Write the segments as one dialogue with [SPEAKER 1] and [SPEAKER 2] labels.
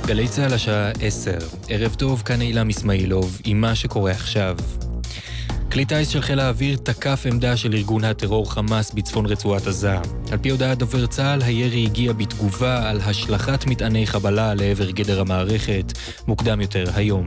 [SPEAKER 1] גלי צהל השעה 10. ערב טוב, כאן אילם אסמאעילוב עם מה שקורה עכשיו. כלי טיס של חיל האוויר תקף עמדה של ארגון הטרור חמאס בצפון רצועת עזה. על פי הודעת דובר צה"ל, הירי הגיע בתגובה על השלכת מטעני חבלה לעבר גדר המערכת מוקדם יותר היום.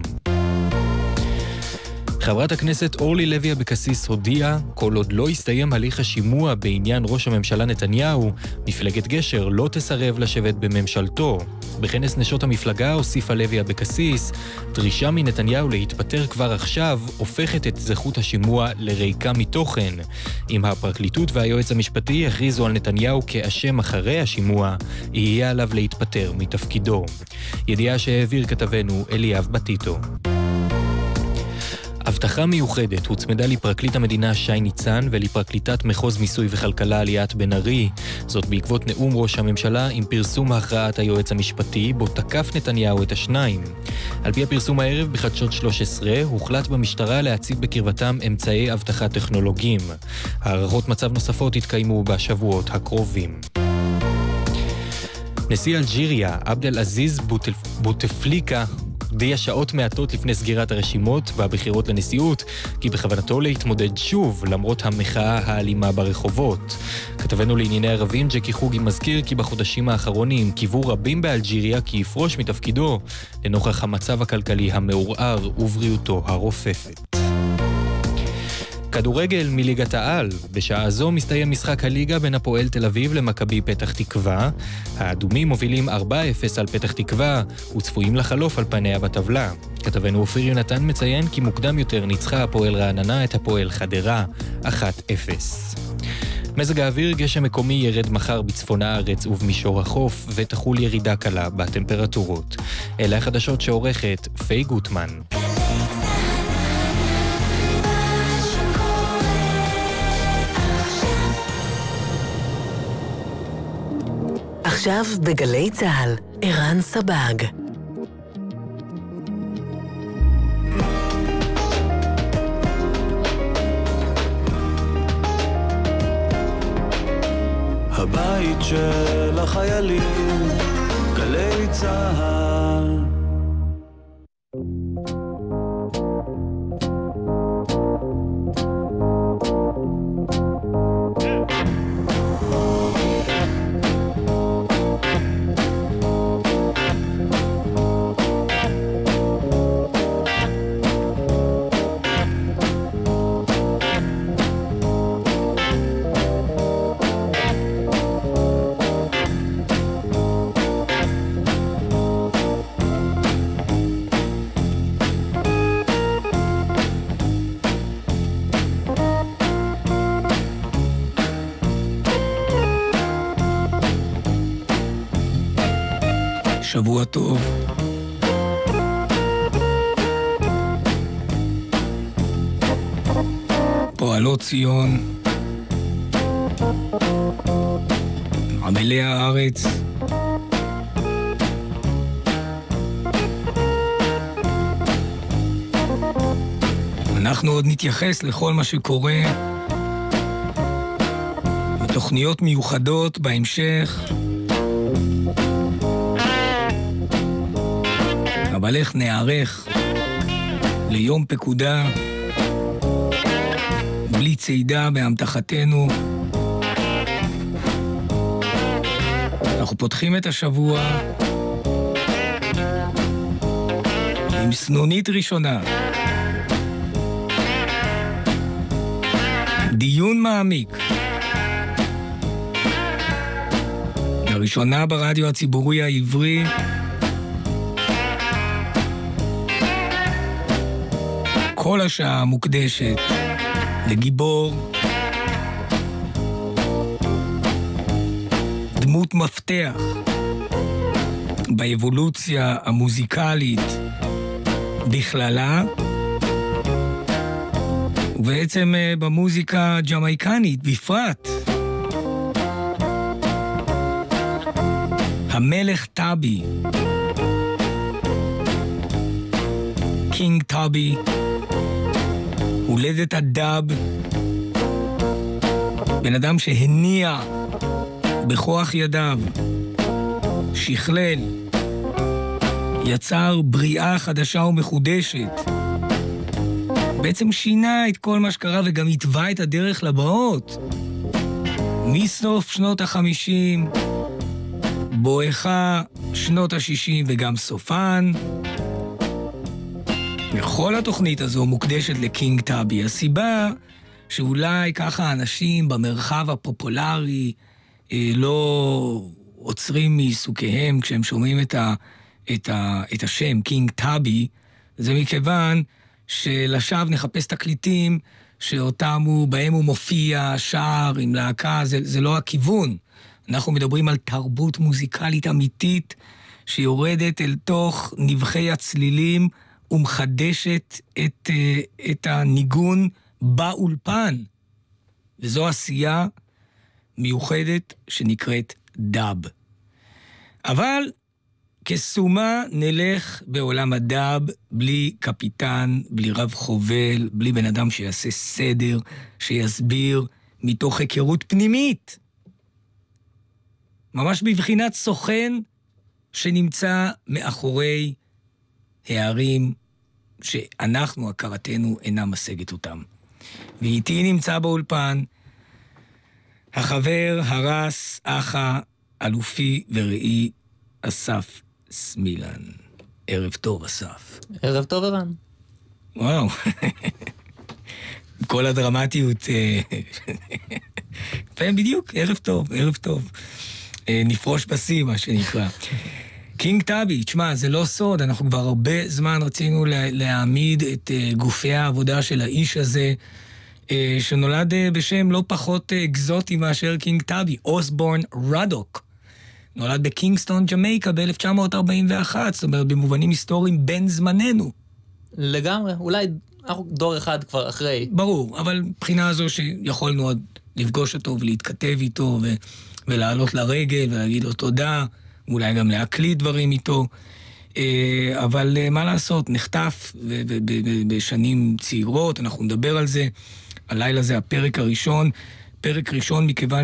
[SPEAKER 1] חברת הכנסת אורלי לוי אבקסיס הודיעה, כל עוד לא הסתיים הליך השימוע בעניין ראש הממשלה נתניהו, מפלגת גשר לא תסרב לשבת בממשלתו. בכנס נשות המפלגה הוסיפה לוי אבקסיס, דרישה מנתניהו להתפטר כבר עכשיו הופכת את זכות השימוע לריקה מתוכן. אם הפרקליטות והיועץ המשפטי יכריזו על נתניהו כאשם אחרי השימוע, יהיה עליו להתפטר מתפקידו. ידיעה שהעביר כתבנו אליאב בטיטו. הבטחה מיוחדת הוצמדה לפרקליט המדינה שי ניצן ולפרקליטת מחוז מיסוי וכלכלה ליאת בן ארי. זאת בעקבות נאום ראש הממשלה עם פרסום הכרעת היועץ המשפטי, בו תקף נתניהו את השניים. על פי הפרסום הערב בחדשות 13, הוחלט במשטרה להציב בקרבתם אמצעי אבטחה טכנולוגיים. הערכות מצב נוספות התקיימו בשבועות הקרובים. נשיא אלג'יריה, עבד אל עזיז בוטפליקה, הודיע שעות מעטות לפני סגירת הרשימות והבחירות לנשיאות, כי בכוונתו להתמודד שוב למרות המחאה האלימה ברחובות. כתבנו לענייני ערבים ג'קי חוגי מזכיר כי בחודשים האחרונים קיוו רבים באלג'יריה כי יפרוש מתפקידו לנוכח המצב הכלכלי המעורער ובריאותו הרופפת. כדורגל מליגת העל. בשעה זו מסתיים משחק הליגה בין הפועל תל אביב למכבי פתח תקווה. האדומים מובילים 4-0 על פתח תקווה וצפויים לחלוף על פניה בטבלה. כתבנו אופיר יונתן מציין כי מוקדם יותר ניצחה הפועל רעננה את הפועל חדרה 1-0. מזג האוויר, גשם מקומי ירד מחר בצפון הארץ ובמישור החוף ותחול ירידה קלה בטמפרטורות. אלה החדשות שעורכת פי גוטמן.
[SPEAKER 2] עכשיו בגלי צהל, ערן סבג.
[SPEAKER 3] הבית של החיילים, גלי צהל.
[SPEAKER 4] שבוע טוב. פועלות ציון, עמלי הארץ, אנחנו עוד נתייחס לכל מה שקורה בתוכניות מיוחדות בהמשך, אבל איך נערך ליום פקודה בלי צידה בהמתחתנו. אנחנו פותחים את השבוע עם סנונית ראשונה, דיון מעמיק, לראשונה ברדיו הציבורי העברי, כל השעה מוקדשת לגיבור, דמות מפתח באבולוציה המוזיקלית בכללה, ובעצם במוזיקה הג'מייקנית בפרט. המלך טאבי, קינג טאבי, הולדת הדאב, בן אדם שהניע בכוח ידיו, שכלל יצר בריאה חדשה ומחודשת. בעצם שינה את כל מה שקרה וגם התווה את הדרך לבאות. מסוף שנות ה-50, בואכה שנות ה-60 וגם סופן. וכל התוכנית הזו מוקדשת לקינג טאבי. הסיבה שאולי ככה אנשים במרחב הפופולרי לא עוצרים מעיסוקיהם כשהם שומעים את השם קינג טאבי, זה מכיוון שלשווא נחפש תקליטים בהם הוא מופיע, שר עם להקה, זה לא הכיוון. אנחנו מדברים על תרבות מוזיקלית אמיתית שיורדת אל תוך נבחי הצלילים ומחדשת את הניגון באולפן. וזו עשייה מיוחדת שנקראת דאב. אבל כסומה נלך בעולם הדאב בלי קפיטן, בלי רב חובל, בלי בן אדם שיעשה סדר, שיסביר מתוך היכרות פנימית. ממש בבחינת סוכן שנמצא מאחורי הערים שאנחנו, הכרתנו, אינה משגת אותם. ואיתי נמצא באולפן החבר, הרס, אחה, אלופי ורעי, אסף סמילן. ערב טוב, אסף.
[SPEAKER 5] ערב טוב, ערן.
[SPEAKER 4] וואו. כל הדרמטיות. בדיוק, ערב טוב, ערב טוב. נפרוש בשיא, מה שנקרא. קינג טאבי, תשמע, זה לא סוד, אנחנו כבר הרבה זמן רצינו להעמיד את גופי העבודה של האיש הזה, שנולד בשם לא פחות אקזוטי מאשר קינג טאבי, אוסבורן רדוק. נולד בקינגסטון, ג'מייקה, ב-1941, זאת אומרת, במובנים היסטוריים בין זמננו.
[SPEAKER 5] לגמרי, אולי דור אחד כבר אחרי.
[SPEAKER 4] ברור, אבל מבחינה הזו שיכולנו עוד לפגוש אותו ולהתכתב איתו ולעלות לרגל ולהגיד לו תודה, אולי גם להקליט דברים איתו, אבל מה לעשות, נחטף בשנים צעירות, אנחנו נדבר על זה, הלילה זה הפרק הראשון, פרק ראשון מכיוון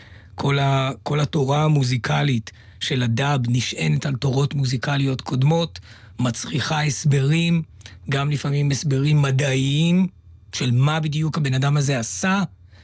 [SPEAKER 4] שכל התורה המוזיקלית של הדאב נשענת על תורות מוזיקליות קודמות, מצריכה הסברים, גם לפעמים הסברים מדעיים, של מה בדיוק הבן אדם הזה עשה,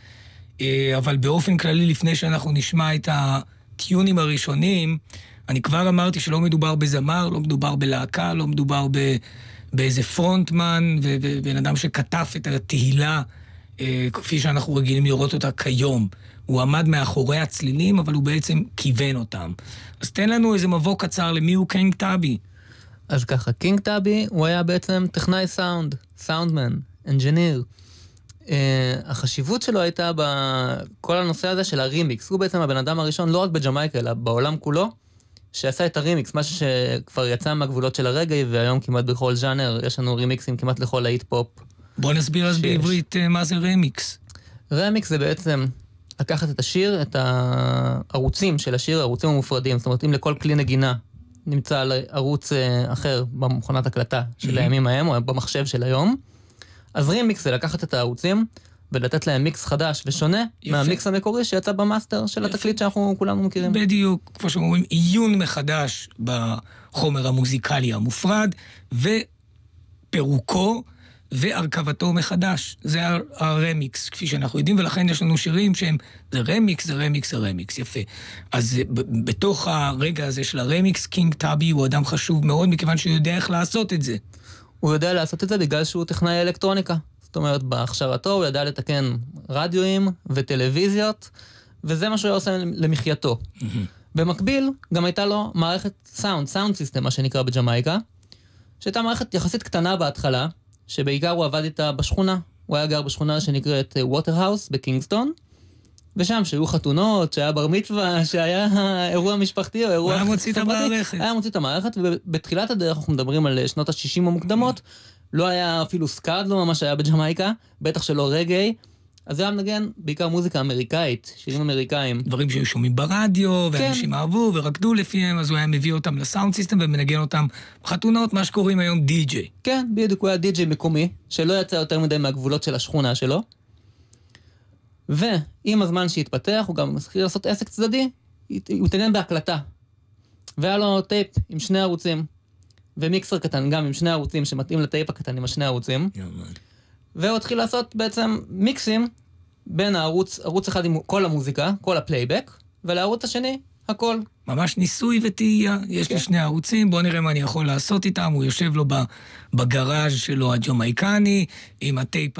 [SPEAKER 4] אבל באופן כללי לפני שאנחנו נשמע את הטיונים הראשונים, אני כבר אמרתי שלא מדובר בזמר, לא מדובר בלהקה, לא מדובר באיזה פרונטמן, ובן אדם שכתב את התהילה, כפי שאנחנו רגילים לראות אותה כיום. הוא עמד מאחורי הצלילים, אבל הוא בעצם כיוון אותם. אז תן לנו איזה מבוא קצר למי הוא קינג טאבי.
[SPEAKER 5] אז ככה, קינג טאבי הוא היה בעצם טכנאי סאונד, סאונדמן, אנג'יניר. החשיבות שלו הייתה בכל הנושא הזה של הרימיקס. הוא בעצם הבן אדם הראשון, לא רק בג'מייקה, אלא בעולם כולו, שעשה את הרימיקס, משהו שכבר יצא מהגבולות של הרגעי, והיום כמעט בכל ז'אנר יש לנו רימיקסים כמעט לכל להיט פופ.
[SPEAKER 4] בוא נסביר אז בעברית מה זה רימיקס.
[SPEAKER 5] רימיקס זה בעצם לקחת את השיר, את הערוצים של השיר, הערוצים המופרדים, זאת אומרת, אם לכל כלי נגינה נמצא על ערוץ אחר במכונת הקלטה של הימים ההם, או במחשב של היום, אז רימיקס זה לקחת את הערוצים, ולתת להם מיקס חדש ושונה מהמיקס המקורי שיצא במאסטר של התקליט שאנחנו כולנו מכירים.
[SPEAKER 4] בדיוק, כמו שאומרים, עיון מחדש בחומר המוזיקלי המופרד, ופירוקו והרכבתו מחדש. זה הרמיקס, כפי שאנחנו יודעים, ולכן יש לנו שירים שהם, זה רמיקס, זה רמיקס, זה רמיקס, יפה. אז בתוך הרגע הזה של הרמיקס, קינג טאבי הוא אדם חשוב מאוד, מכיוון שהוא יודע איך לעשות את זה.
[SPEAKER 5] הוא יודע לעשות את זה בגלל שהוא טכנאי אלקטרוניקה. זאת אומרת, בהכשרתו הוא ידע לתקן רדיואים וטלוויזיות, וזה מה שהוא היה עושה למחייתו. במקביל, גם הייתה לו מערכת סאונד סיסטם, מה שנקרא בג'מייקה, שהייתה מערכת יחסית קטנה בהתחלה, שבעיקר הוא עבד איתה בשכונה. הוא היה גר בשכונה שנקראת ווטרהאוס בקינגסטון, ושם שהיו חתונות, שהיה בר מצווה, שהיה אירוע משפחתי או אירוע...
[SPEAKER 4] היה מוציא את המערכת.
[SPEAKER 5] היה מוציא את המערכת, ובתחילת הדרך אנחנו מדברים על שנות ה-60 המוקדמות, לא היה אפילו סקאד, לא ממש היה בג'מייקה, בטח שלא רגעי, אז זה היה מנגן בעיקר מוזיקה אמריקאית, שירים אמריקאים.
[SPEAKER 4] דברים שהיו שומעים ברדיו, ואנשים אהבו ורקדו לפיהם, אז הוא היה מביא אותם לסאונד סיסטם ומנגן אותם בחתונות, מה שקוראים היום די-ג'יי.
[SPEAKER 5] כן, בדיוק, הוא היה די-ג'יי מקומי, שלא יצא יותר מדי מהגבולות של השכונה שלו. ועם הזמן שהתפתח, הוא גם מתחיל לעשות עסק צדדי, הוא התעניין בהקלטה. והיה לו טייפ עם 2 ערוצים. ומיקסר קטן גם עם שני ערוצים שמתאים לטייפ הקטן עם השני ערוצים. והוא התחיל לעשות בעצם מיקסים בין ערוץ אחד עם כל המוזיקה, כל הפלייבק, ולערוץ השני, הכל.
[SPEAKER 4] ממש ניסוי וטעייה, יש לי שני ערוצים, בוא נראה מה אני יכול לעשות איתם, הוא יושב לו בגראז' שלו הג'ומייקני, עם הטייפ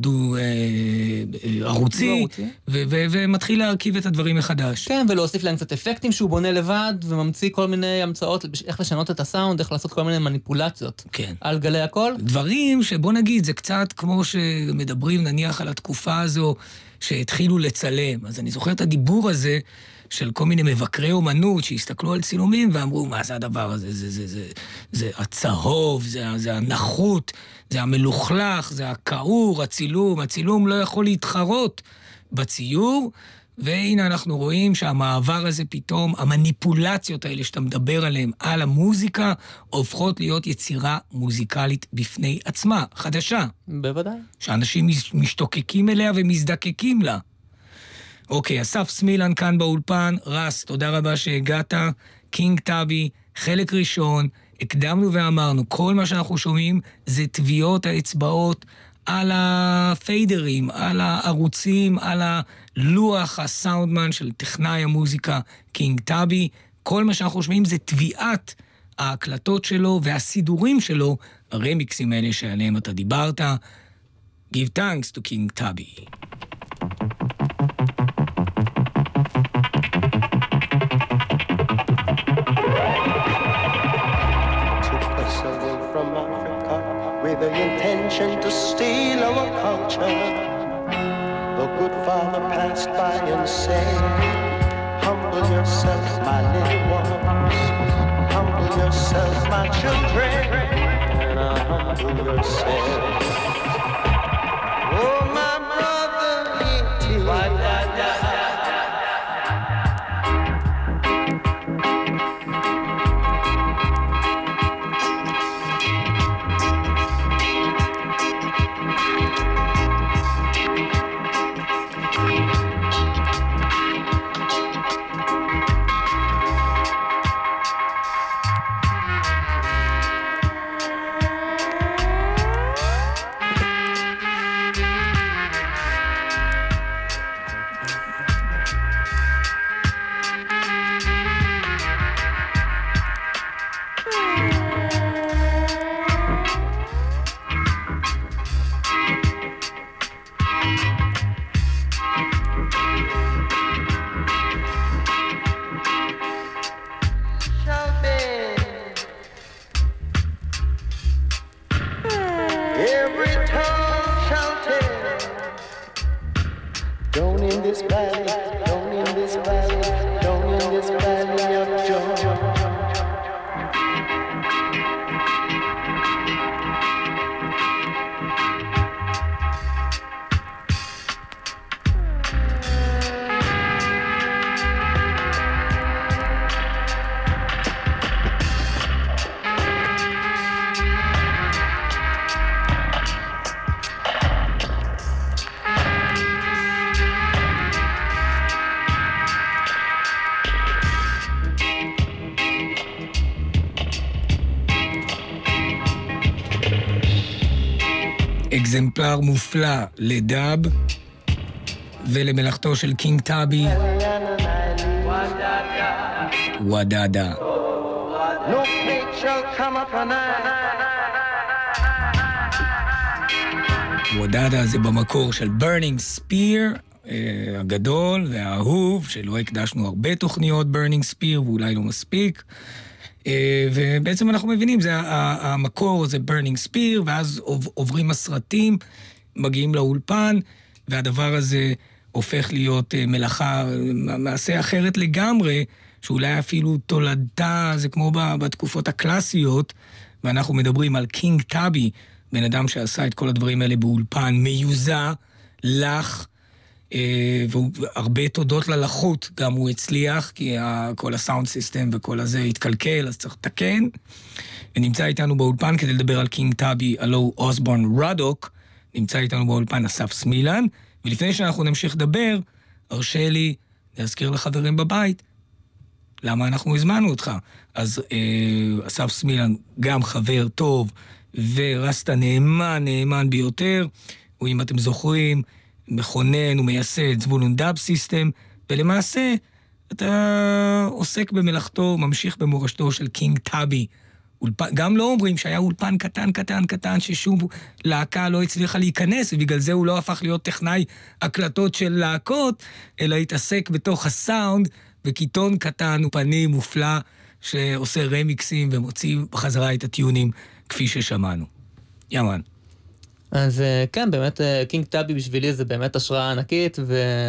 [SPEAKER 4] הדו-ערוצי, ומתחיל להרכיב את הדברים מחדש.
[SPEAKER 5] כן, ולהוסיף להם קצת אפקטים שהוא בונה לבד, וממציא כל מיני המצאות, איך לשנות את הסאונד, איך לעשות כל מיני מניפולציות.
[SPEAKER 4] כן.
[SPEAKER 5] על גלי הכל.
[SPEAKER 4] דברים שבוא נגיד, זה קצת כמו שמדברים נניח על התקופה הזו, שהתחילו לצלם. אז אני זוכר את הדיבור הזה, של כל מיני מבקרי אומנות שהסתכלו על צילומים ואמרו, מה זה הדבר הזה? זה הצהוב, זה הנחות, זה המלוכלך, זה הכעור, הצילום לא יכול להתחרות בציור, והנה אנחנו רואים שהמעבר הזה פתאום, המניפולציות האלה שאתה מדבר עליהן על המוזיקה, הופכות להיות יצירה מוזיקלית בפני עצמה, חדשה.
[SPEAKER 5] בוודאי.
[SPEAKER 4] שאנשים משתוקקים אליה ומזדקקים לה. אוקיי, אסף סמילן כאן באולפן, רס, תודה רבה שהגעת, קינג טאבי, חלק ראשון, הקדמנו ואמרנו, כל מה שאנחנו שומעים זה טביעות האצבעות על הפיידרים, על הערוצים, על הלוח הסאונדמן של טכנאי המוזיקה קינג טאבי, כל מה שאנחנו שומעים זה טביעת ההקלטות שלו והסידורים שלו, הרמיקסים האלה שעליהם אתה דיברת. Give thanks to King Tubby.
[SPEAKER 6] With the intention to steal our culture, the good father passed by and said, humble yourself, my little ones, humble yourself, my children, and humble yourself. Oh, my brother,
[SPEAKER 4] אקזמפלר מופלא לדאב ולמלאכתו של קינג טאבי, ודאדה. ודאדה זה במקור של ברנינג ספיר, הגדול והאהוב, שלא הקדשנו הרבה תוכניות ברנינג ספיר ואולי לא מספיק. ובעצם אנחנו מבינים, זה המקור זה ברנינג ספיר, ואז עוברים הסרטים, מגיעים לאולפן, והדבר הזה הופך להיות מלאכה, מעשה אחרת לגמרי, שאולי אפילו תולדה, זה כמו בתקופות הקלאסיות, ואנחנו מדברים על קינג טאבי, בן אדם שעשה את כל הדברים האלה באולפן, מיוזה, לך, והרבה תודות ללחות, גם הוא הצליח, כי כל הסאונד סיסטם וכל הזה התקלקל, אז צריך לתקן. ונמצא איתנו באולפן כדי לדבר על קינג טאבי, הלו אוסבורן רדוק, נמצא איתנו באולפן אסף סמילן, ולפני שאנחנו נמשיך לדבר, הרשה לי להזכיר לחברים בבית, למה אנחנו הזמנו אותך? אז אסף סמילן גם חבר טוב, ורסטה נאמן ביותר, הוא, אם אתם זוכרים, מכונן ומייסד זבולון דאב סיסטם, ולמעשה אתה עוסק במלאכתו, ממשיך במורשתו של קינג טאבי. גם לא אומרים שהיה אולפן קטן, ששום להקה לא הצליחה להיכנס, ובגלל זה הוא לא הפך להיות טכנאי הקלטות של להקות, אלא התעסק בתוך הסאונד, וקיטון קטן ופני מופלא, שעושה רמיקסים ומוציא בחזרה את הטיונים, כפי ששמענו. יאמן.
[SPEAKER 5] אז כן, באמת, קינג טאבי בשבילי זה באמת השראה ענקית,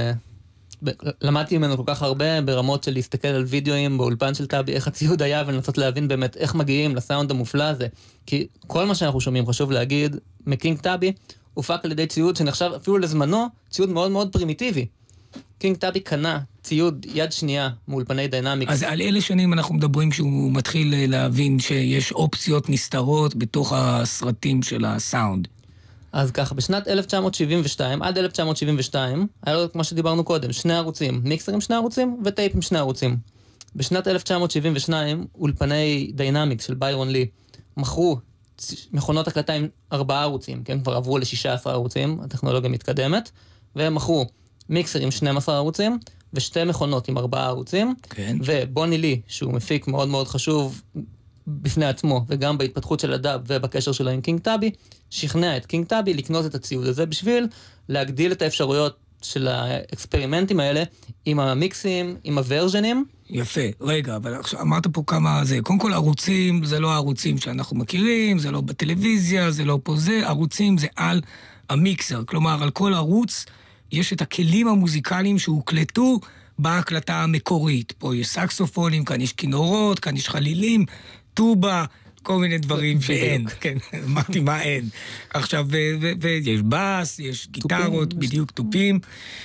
[SPEAKER 5] ולמדתי ממנו כל כך הרבה ברמות של להסתכל על וידאוים באולפן של טאבי, איך הציוד היה, ולנסות להבין באמת איך מגיעים לסאונד המופלא הזה. כי כל מה שאנחנו שומעים, חשוב להגיד, מקינג טאבי, הופק על ידי ציוד שנחשב אפילו לזמנו, ציוד מאוד מאוד פרימיטיבי. קינג טאבי קנה ציוד יד שנייה מאולפני דיינמיקס.
[SPEAKER 4] אז על אלה שנים אנחנו מדברים שהוא מתחיל להבין שיש אופציות נסתרות בתוך הסרטים של הסאונד.
[SPEAKER 5] אז ככה, בשנת 1972, עד 1972, היה לו, כמו שדיברנו קודם, 2 ערוצים, מיקסר עם 2 ערוצים וטייפ עם 2 ערוצים. בשנת 1972, אולפני דיינמיקס של ביירון לי, מכרו מכונות הקלטה עם 4 ערוצים, כן? כבר עברו ל-16 ערוצים, הטכנולוגיה מתקדמת, והם מכרו מיקסר עם 12 ערוצים, ו2 מכונות עם 4 ערוצים,
[SPEAKER 4] כן.
[SPEAKER 5] ובוני לי, שהוא מפיק מאוד מאוד חשוב בפני עצמו, וגם בהתפתחות של הדאב ובקשר שלו עם קינג טאבי, שכנע את קינג טאבי לקנות את הציוד הזה בשביל להגדיל את האפשרויות של האקספרימנטים האלה עם המיקסים, עם הוורז'נים.
[SPEAKER 4] יפה, רגע, אבל עכשיו אמרת פה כמה זה. קודם כל ערוצים זה לא הערוצים שאנחנו מכירים, זה לא בטלוויזיה, זה לא פה זה, ערוצים זה על המיקסר. כלומר, על כל ערוץ יש את הכלים המוזיקליים שהוקלטו בהקלטה המקורית. פה יש סקסופונים, כאן יש כינורות, כאן יש חלילים, טובה, כל מיני דברים שאין. כן, אמרתי מה אין. עכשיו, ויש בס, יש גיטרות, בדיוק טופים,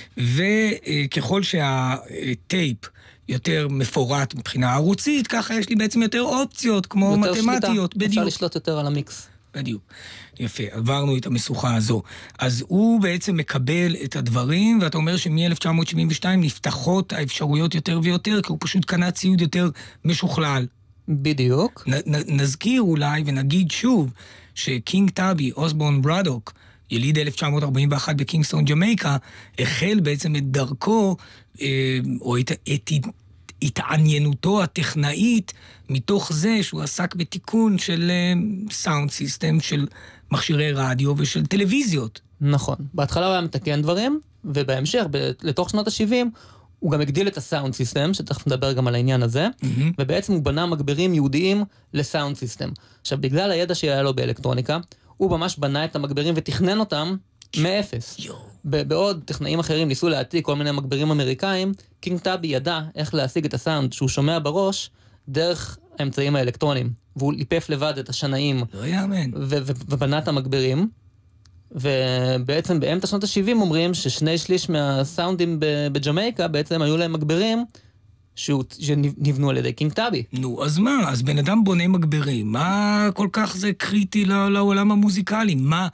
[SPEAKER 4] וככל שהטייפ יותר מפורט מבחינה ערוצית, ככה יש לי בעצם יותר אופציות, כמו מתמטיות.
[SPEAKER 5] אפשר לשלוט יותר על המיקס.
[SPEAKER 4] בדיוק. יפה, עברנו את המשוכה הזו. אז הוא בעצם מקבל את הדברים, ואתה אומר שמ-1972 נפתחות האפשרויות יותר ויותר, כי הוא פשוט קנה ציוד יותר משוכלל.
[SPEAKER 5] בדיוק.
[SPEAKER 4] נזכיר אולי ונגיד שוב, שקינג טאבי, אוסבורן ברדוק, יליד 1941 בקינגסטון, ג'מייקה, החל בעצם את דרכו, או את התעניינותו הטכנאית, מתוך זה שהוא עסק בתיקון של סאונד סיסטם, של מכשירי רדיו ושל טלוויזיות.
[SPEAKER 5] נכון. בהתחלה הוא היה מתקן דברים, ובהמשך, לתוך שנות ה-70, הוא גם הגדיל את הסאונד סיסטם, שתכף נדבר גם על העניין הזה, ובעצם הוא בנה מגברים יהודיים לסאונד סיסטם. עכשיו, בגלל הידע שהיה לו באלקטרוניקה, הוא ממש בנה את המגברים ותכנן אותם מאפס. בעוד טכנאים אחרים ניסו להעתיק כל מיני מגברים אמריקאים, קינג טאבי ידע איך להשיג את הסאונד שהוא שומע בראש דרך האמצעים האלקטרוניים. והוא ליפף לבד את השנאים.
[SPEAKER 4] לא יאמן.
[SPEAKER 5] ובנה את המגברים. ובעצם באמצע שנות ה-70 אומרים ש2/3 מהסאונדים בג'מייקה בעצם היו להם מגברים שנבנו על ידי קינג טאבי.
[SPEAKER 4] נו, אז מה? אז בן אדם בונה מגברים. מה כל כך זה קריטי לעולם המוזיקלי?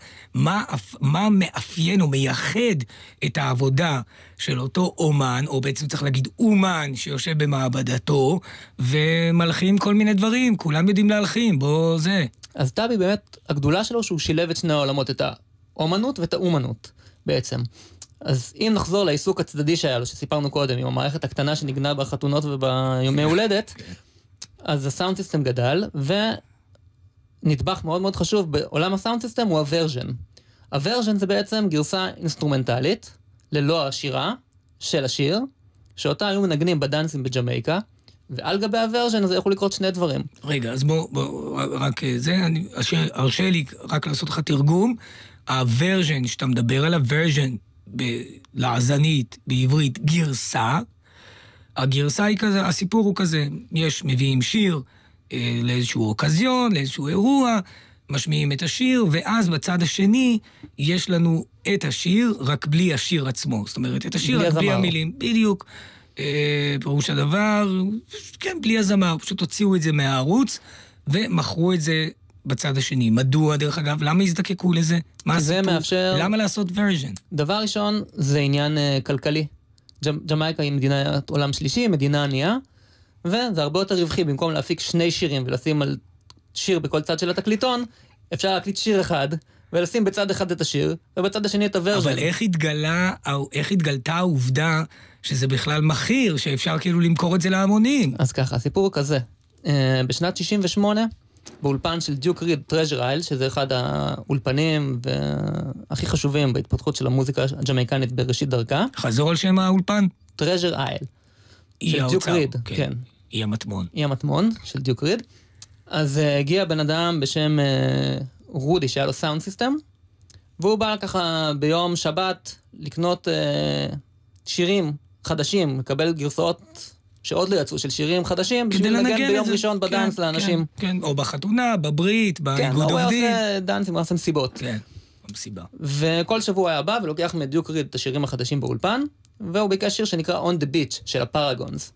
[SPEAKER 4] מה מאפיין או מייחד את העבודה של אותו אומן, או בעצם צריך להגיד אומן שיושב במעבדתו, ומלחים כל מיני דברים, כולם יודעים להלחים, בוא זה.
[SPEAKER 5] אז טאבי באמת, הגדולה שלו שהוא שילב את שני העולמות, את האומנות ואת האומנות בעצם. אז אם נחזור לעיסוק הצדדי שהיה לו, שסיפרנו קודם, עם המערכת הקטנה שנגנה בחתונות וביומי הולדת, אז הסאונד סיסטם גדל, ונדבך מאוד מאוד חשוב בעולם הסאונד סיסטם הוא הוורז'ן. הוורז'ן זה בעצם גרסה אינסטרומנטלית, ללא השירה של השיר, שאותה היו מנגנים בדנסים בג'מייקה, ועל גבי הוורז'ן הזה יכולו לקרות 2 דברים.
[SPEAKER 4] רגע, אז בוא רק זה, ארשה לי רק לעשות לך תרגום. הוורז'ן שאתה מדבר על הוורז'ן, בלעזנית, בעברית, גרסה. הגרסה היא כזה, הסיפור הוא כזה, מביאים שיר לאיזשהו אוקזיון, לאיזשהו אירוע, משמיעים את השיר, ואז בצד השני יש לנו את השיר, רק בלי השיר עצמו. זאת אומרת, את השיר רק בלי המילים. בדיוק. פירוש הדבר, כן, בלי הזמר, פשוט הוציאו את זה מהערוץ, ומכרו את זה בצד השני. מדוע, דרך אגב, למה הזדקקו לזה? מה
[SPEAKER 5] זה מאפשר...
[SPEAKER 4] למה לעשות ורז'ן?
[SPEAKER 5] דבר ראשון, זה עניין כלכלי. ג'מייקה היא מדינת עולם שלישי, מדינה ענייה, וזה הרבה יותר רווחי, במקום להפיק 2 שירים ולשים על שיר בכל צד של התקליטון, אפשר להקליט שיר אחד, ולשים בצד אחד את השיר, ובצד השני את הוורז'ן.
[SPEAKER 4] אבל איך התגלתה העובדה שזה בכלל מחיר, שאפשר כאילו למכור את זה להמונים?
[SPEAKER 5] אז ככה, הסיפור הוא כזה. בשנת 68, באולפן של דיוק ריד, טרז'ר אייל, שזה אחד האולפנים הכי חשובים בהתפתחות של המוזיקה הג'מייקנית בראשית דרכה.
[SPEAKER 4] חזור על שם האולפן?
[SPEAKER 5] טרז'ר אייל. של דיוק ריד, כן.
[SPEAKER 4] אי המטמון.
[SPEAKER 5] אי המטמון של דיוק ריד. אז הגיע בן אדם בשם רודי, שהיה לו סאונד סיסטם, והוא בא ככה ביום שבת לקנות שירים חדשים, לקבל גרסאות שעוד לא יצאו של שירים חדשים, בשביל לנגן ביום ראשון בדאנס לאנשים.
[SPEAKER 4] כן, או בחתונה, בברית, באיגוד עובדים.
[SPEAKER 5] כן, הוא עושה דאנסים, הוא עושה מסיבות.
[SPEAKER 4] כן, במסיבה.
[SPEAKER 5] וכל שבוע היה בא ולוקח מדיוק ריד את השירים החדשים באולפן, והוא ביקש שיר שנקרא On the Beach של הפארגונס.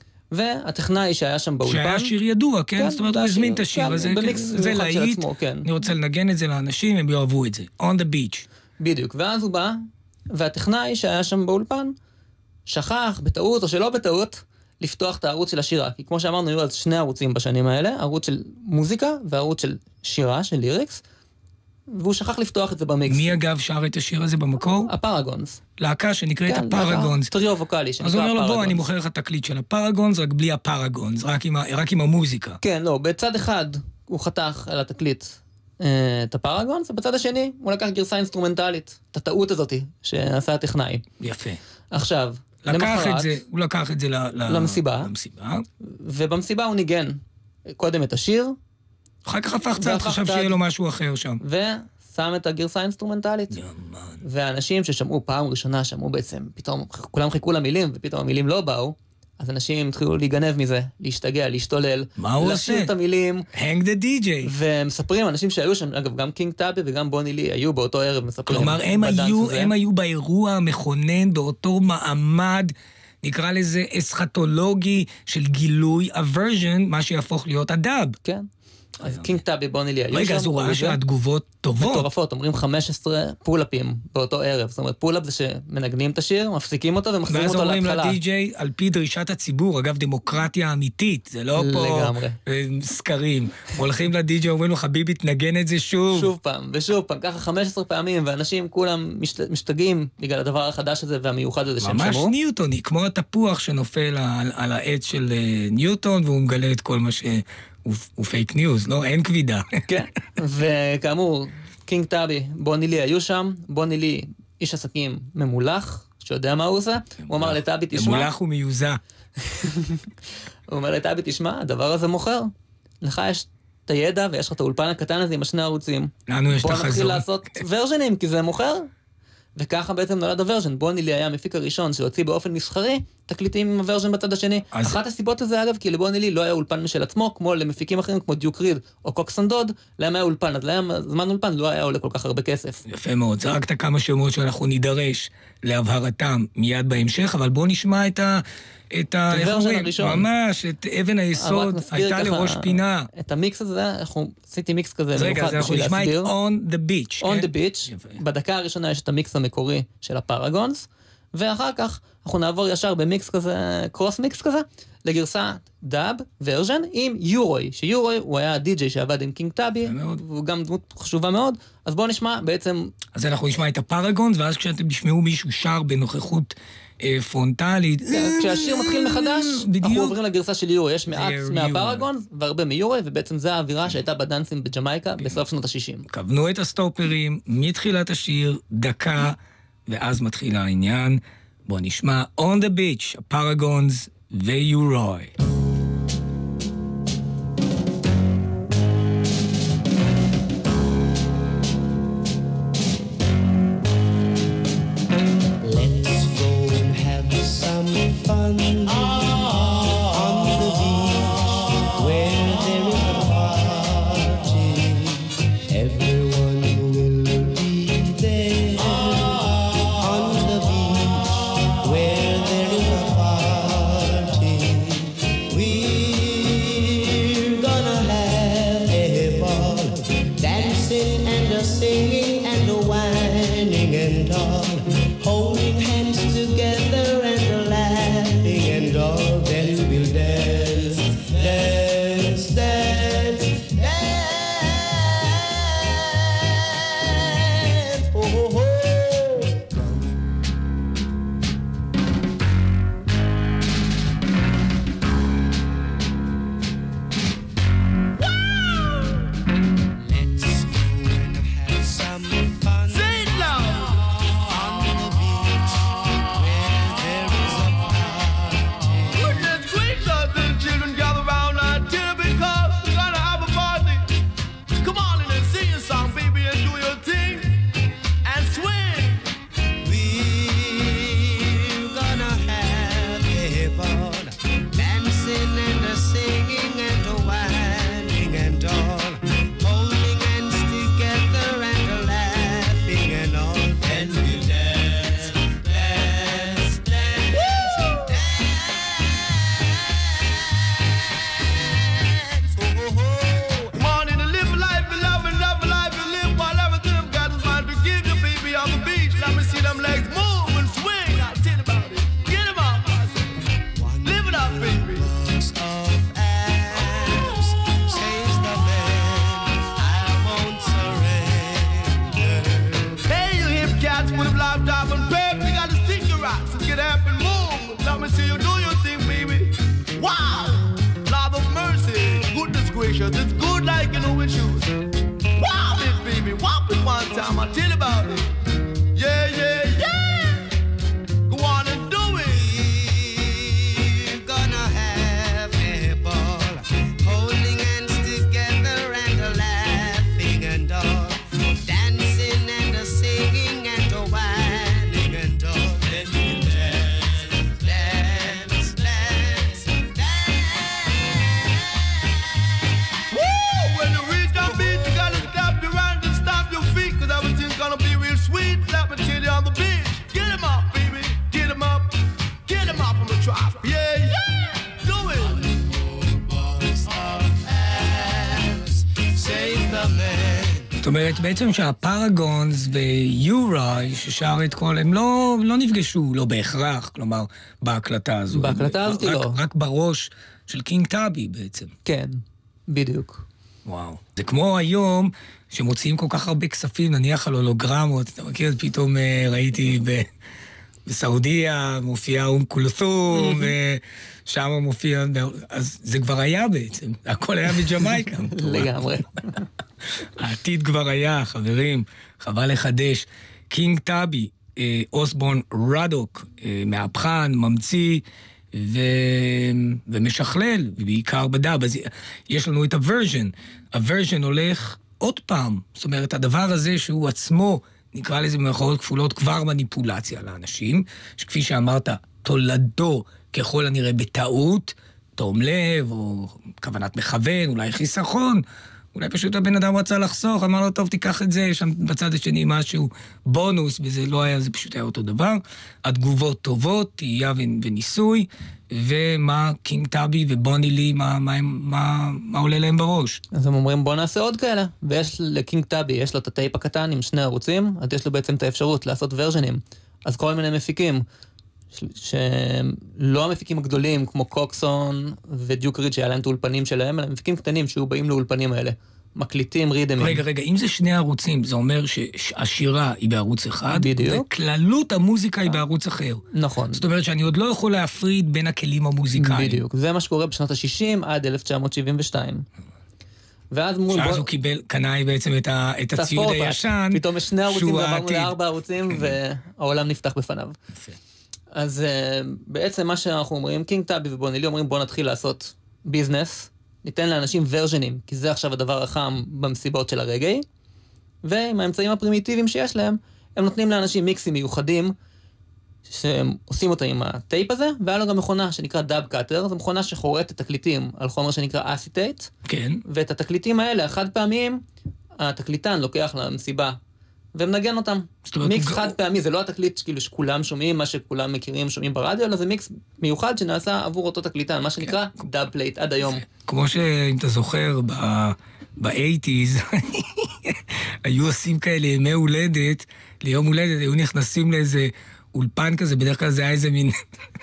[SPEAKER 5] והטכנאי שהיה שם באולפן...
[SPEAKER 4] שהיה שיר ידוע, כן? זאת אומרת, הוא הזמין את השיר הזה. זה להיט, אני רוצה לנגן את זה לאנשים, הם יאהבו את זה. On the Beach.
[SPEAKER 5] בדיוק, ואז הוא בא, והטכנאי שהיה שם באולפן, שכח, בטעות או שלא בטעות, לפתוח את הערוץ של השירה. כי כמו שאמרנו, היו אז 2 ערוצים בשנים האלה, ערוץ של מוזיקה וערוץ של שירה, של ליריקס, והוא שכח לפתוח את זה במיקס.
[SPEAKER 4] מי אגב שר את השיר הזה במקור?
[SPEAKER 5] הפארגונס.
[SPEAKER 4] להקה שנקראת הפארגונס.
[SPEAKER 5] טריו ווקלי שנקרא
[SPEAKER 4] אז הוא אומר לו,
[SPEAKER 5] הפארגונס.
[SPEAKER 4] בוא, אני מוכר לך תקליט של הפארגונס, רק בלי הפארגונס, רק עם המוזיקה.
[SPEAKER 5] כן, לא, בצד אחד הוא חתך על התקליט את הפארגונס, ובצד השני הוא לקח גרסה אינסטרומנטלית, את הטעות הזאת שעשה הטכנאי.
[SPEAKER 4] יפה.
[SPEAKER 5] עכשיו,
[SPEAKER 4] הוא לקח את זה
[SPEAKER 5] למסיבה, ובמסיבה הוא ניגן קודם את השיר,
[SPEAKER 4] אחר כך הפך צד, חשב שיהיה לו משהו אחר שם.
[SPEAKER 5] ושם את הגרסה האינסטרומנטלית. ואנשים ששמעו פעם ראשונה, שמעו בעצם, פתאום כולם חיכו למילים, ופתאום המילים לא באו, אז אנשים התחילו להיגנב מזה, להשתגע, להשתולל.
[SPEAKER 4] מה הוא עושה?
[SPEAKER 5] לשיר את המילים.
[SPEAKER 4] Hang the DJ.
[SPEAKER 5] ומספרים, אנשים שהיו שם, אגב, גם קינג טאבי וגם בוני לי, היו באותו ערב, מספרים.
[SPEAKER 4] כלומר, הם היו באירוע המכונן, באותו מעמד, נקרא לזה אסכטולוגי של גילוי הוורז'ן, מה שיהפוך להיות הדאב.
[SPEAKER 5] כן. אז קינג טאבי, בוני לי, היו שם.
[SPEAKER 4] רגע, אז הוא ראה שהתגובות טובות.
[SPEAKER 5] מטורפות, אומרים 15 פולאפים באותו ערב. זאת אומרת, פולאפ זה שמנגנים את השיר, מפסיקים אותו ומחזירים אותו להתחלה.
[SPEAKER 4] ואז אומרים לדי-ג'יי, על פי דרישת הציבור, אגב, דמוקרטיה אמיתית, זה לא פה סקרים. הולכים לדי-ג'יי, אומרים לו, חביבי, תנגן את זה שוב.
[SPEAKER 5] שוב פעם, ושוב פעם, ככה 15 פעמים, ואנשים כולם משתגעים בגלל הדבר החדש הזה והמיוחד הזה שהם שמעו.
[SPEAKER 4] ממש ניוטוני, כמו התפוח שנופל על העץ של ניוטון, והוא מגלה את כל מה הוא פייק ניוז, לא? אין כבידה.
[SPEAKER 5] כן, וכאמור, קינג טאבי, בוני לי היו שם, בוני לי איש עסקים ממולח, שיודע מה הוא עושה, הוא אמר לטאבי, תשמע...
[SPEAKER 4] ממולח ומיוזה.
[SPEAKER 5] הוא אומר לטאבי, תשמע, הדבר הזה מוכר. לך יש את הידע ויש לך את האולפן הקטן הזה עם 2 ערוצים.
[SPEAKER 4] לנו יש את החזון.
[SPEAKER 5] בוא נתחיל לעשות ורז'נים, כי זה מוכר. וככה בעצם נולד הוורז'ן. בוני לי היה המפיק הראשון שהוציא באופן מסחרי תקליטים עם הוורז'ן בצד השני. אחת הסיבות לזה אגב, כי לבוני לי לא היה אולפן משל עצמו, כמו למפיקים אחרים כמו דיוק ריד או קוקס אנד דוד, להם היה אולפן, אז להם זמן אולפן לא היה עולה כל כך הרבה כסף.
[SPEAKER 4] יפה מאוד, זרקת כמה שמות שאנחנו נידרש להבהרתם מיד בהמשך, אבל בוא נשמע את
[SPEAKER 5] הוורז'ן הראשון.
[SPEAKER 4] ממש, את אבן היסוד, הייתה לראש פינה.
[SPEAKER 5] את המיקס הזה, עשיתי מיקס כזה
[SPEAKER 4] רגע, אז אנחנו נשמע את On the Beach.
[SPEAKER 5] On the Beach, בדקה הראשונה יש את המיקס המקורי של הפארגונס, ואחר כך אנחנו נעבור ישר במיקס כזה, קרוס מיקס כזה, לגרסה דאב ורז'ן עם יורוי, שיורוי הוא היה די-ג'יי שעבד עם קינג טאבי, והוא גם דמות חשובה מאוד, אז בואו נשמע בעצם...
[SPEAKER 4] אז אנחנו נשמע את הפארגונס, ואז כשאתם תשמעו מישהו שר בנוכחות פרונטלית...
[SPEAKER 5] כשהשיר מתחיל מחדש, אנחנו עוברים לגרסה של יורוי, יש מעט מהפארגונס והרבה מיורוי, ובעצם זו האווירה שהייתה בדנסים בג'מייקה בסוף שנות ה-60.
[SPEAKER 4] כוונו את הסטופרים מתחילת השיר, דקה, ואז מתחיל העניין. בואו נשמע On the Beach, הפארגונס ויורוי.
[SPEAKER 7] step and move. Let me see you do your thing, baby. Wow! Lord of mercy, goodness gracious, it's good like you know it shoes. Wow, it baby, walk it one time, I'll tell you about it. Yeah, yeah, yeah. Go on and do it.
[SPEAKER 8] Gonna have people holding hands together and laughing and all, dancing and singing and whining and all. Dance, dance, dance, dance.
[SPEAKER 7] Woo! When you reach that beat, you gotta stop your hands and stop your feet, cause everything's gonna be real sweet. Let me tell you on the beach. Get him up, baby. Get him up. Get him up on the track. Yeah, yeah. Do it.
[SPEAKER 8] Save the man.
[SPEAKER 4] זאת אומרת, בעצם שהפארגונס ויוראי, ששר את כל, הם לא נפגשו, לא בהכרח, כלומר, בהקלטה הזו.
[SPEAKER 5] בהקלטה הזאת לא.
[SPEAKER 4] רק בראש של קינג טאבי בעצם.
[SPEAKER 5] כן, בדיוק.
[SPEAKER 4] וואו. זה כמו היום, שמוציאים כל כך הרבה כספים, נניח על הולוגרמות, אתה מכיר, פתאום ראיתי בסעודיה, מופיע כולתום, ושם מופיע, אז זה כבר היה בעצם, הכל היה בג'מייקה.
[SPEAKER 5] לגמרי.
[SPEAKER 4] העתיד כבר היה, חברים, חבל לחדש. קינג טאבי, אוסבורן רדוק, מהפכן, ממציא, ומשכלל, ובעיקר בדאב. אז יש לנו את הוורז'ן. הוורז'ן הולך עוד פעם. זאת אומרת, הדבר הזה שהוא עצמו, נקרא לזה במרכאות כפולות, כבר מניפולציה לאנשים, שכפי שאמרת, תולדו ככל הנראה בטעות, תום לב, או כוונת מכוון, אולי חיסכון, אולי פשוט הבן אדם רצה לחסוך, אמר לו, טוב, תיקח את זה, יש שם בצד השני משהו בונוס, וזה לא היה, זה פשוט היה אותו דבר. התגובות טובות, תהייה וניסוי, ומה קינג טאבי ובוני לי, מה עולה להם בראש.
[SPEAKER 5] אז הם אומרים, בוא נעשה עוד כאלה. ויש לקינג טאבי, יש לו את הטייפ הקטן עם 2 ערוצים, אז יש לו בעצם את האפשרות לעשות ורז'נים. אז כל מיני מפיקים, שלא המפיקים הגדולים, כמו קוקסון ודיוק ריד, שהיה להם את האולפנים שלהם, אלא מפיקים קטנים שהיו באים לאולפנים האלה. מקליטים, רידמים.
[SPEAKER 4] רגע, אם זה 2 ערוצים, זה אומר שהשירה היא בערוץ אחד,
[SPEAKER 5] בדיוק.
[SPEAKER 4] וכללות המוזיקה היא בערוץ אחר.
[SPEAKER 5] נכון.
[SPEAKER 4] זאת אומרת שאני עוד לא יכול להפריד בין הכלים המוזיקליים.
[SPEAKER 5] בדיוק. זה מה שקורה בשנות ה-60 עד 1972. ואז
[SPEAKER 4] שאז הוא קנה בעצם את הציוד הישן.
[SPEAKER 5] פתאום יש 2 ערוצים ועברנו ל4 ערוצים, והעולם נפתח בפניו. אז בעצם מה שאנחנו אומרים, קינג טאבי ובוני לי אומרים, בוא נתחיל לעשות ביזנס, ניתן לאנשים ורז'נים, כי זה עכשיו הדבר החם במסיבות של הרגעי, ועם האמצעים הפרימיטיביים שיש להם, הם נותנים לאנשים מיקסים מיוחדים, שהם עושים אותם עם הטייפ הזה, והיה לו גם מכונה שנקרא דאב קאטר, זו מכונה שחורטת תקליטים על חומר שנקרא אסיטייט,
[SPEAKER 4] כן.
[SPEAKER 5] ואת התקליטים האלה, החד פעמיים, התקליטן לוקח למסיבה, ומנגן אותם. מיקס חד פעמי, זה לא התקליט כאילו שכולם שומעים, מה שכולם מכירים שומעים ברדיו, אלא זה מיקס מיוחד שנעשה עבור אותו תקליטן, מה שנקרא דאב פלייט עד היום.
[SPEAKER 4] כמו שאם אתה זוכר, ב-80s, היו עושים כאלה ימי הולדת, ליום הולדת, היו נכנסים לאיזה אולפן כזה, בדרך כלל זה היה איזה מין,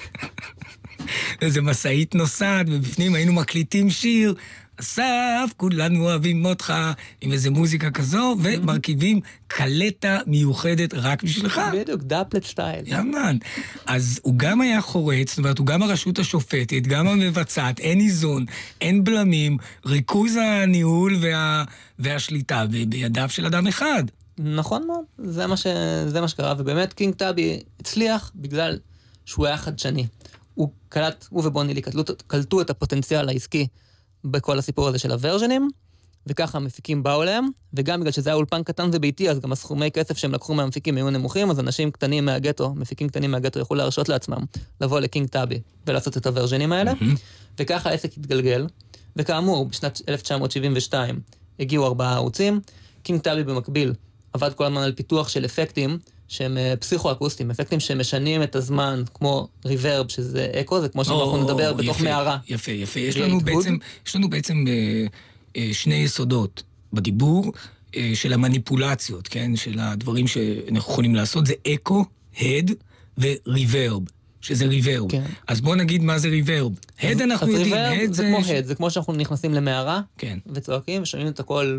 [SPEAKER 4] איזה מסעית נוסעת, ובפנים היינו מקליטים שיר, אסף, כולנו אוהבים אותך, עם איזה מוזיקה כזו, ומרכיבים קלטה מיוחדת רק בשבילך.
[SPEAKER 5] בדיוק, דאפלט סטייל.
[SPEAKER 4] יאמן. אז הוא גם היה חורץ, זאת אומרת, הוא גם הרשות השופטת, גם המבצעת, אין איזון, אין בלמים, ריכוז הניהול והשליטה בידיו של אדם אחד.
[SPEAKER 5] נכון מאוד, זה מה שקרה, ובאמת קינג טאבי הצליח בגלל שהוא היה חדשני. הוא ובוני לי קלטו את הפוטנציאל העסקי בכל הסיפור הזה של הוורז'נים, וככה המפיקים באו להם, וגם בגלל שזה היה אולפן קטן וביתי, אז גם הסכומי כסף שהם לקחו מהמפיקים היו נמוכים, אז אנשים קטנים מהגטו, מפיקים קטנים מהגטו יכולו להרשות לעצמם, לבוא לקינג טאבי ולעשות את הוורז'נים האלה, וככה העסק התגלגל, וכאמור, בשנת 1972 הגיעו 4 ערוצים, קינג טאבי במקביל עבד כל הזמן על פיתוח של אפקטים, שהם פסיכו-אקוסטיים, אפקטים שמשנים את הזמן, כמו ריברב, שזה אקו, זה כמו שאנחנו נדבר בתוך מערה.
[SPEAKER 4] יפה. יש לנו בעצם 2 יסודות בדיבור של המניפולציות, כן? של הדברים שאנחנו יכולים לעשות, זה אקו, הד וריברב, שזה ריברב. כן. אז בואו נגיד מה זה ריברב. הד אנחנו יודעים,
[SPEAKER 5] הד זה כמו הד, זה כמו שאנחנו נכנסים למערה,
[SPEAKER 4] כן.
[SPEAKER 5] וצועקים ושומעים את הכל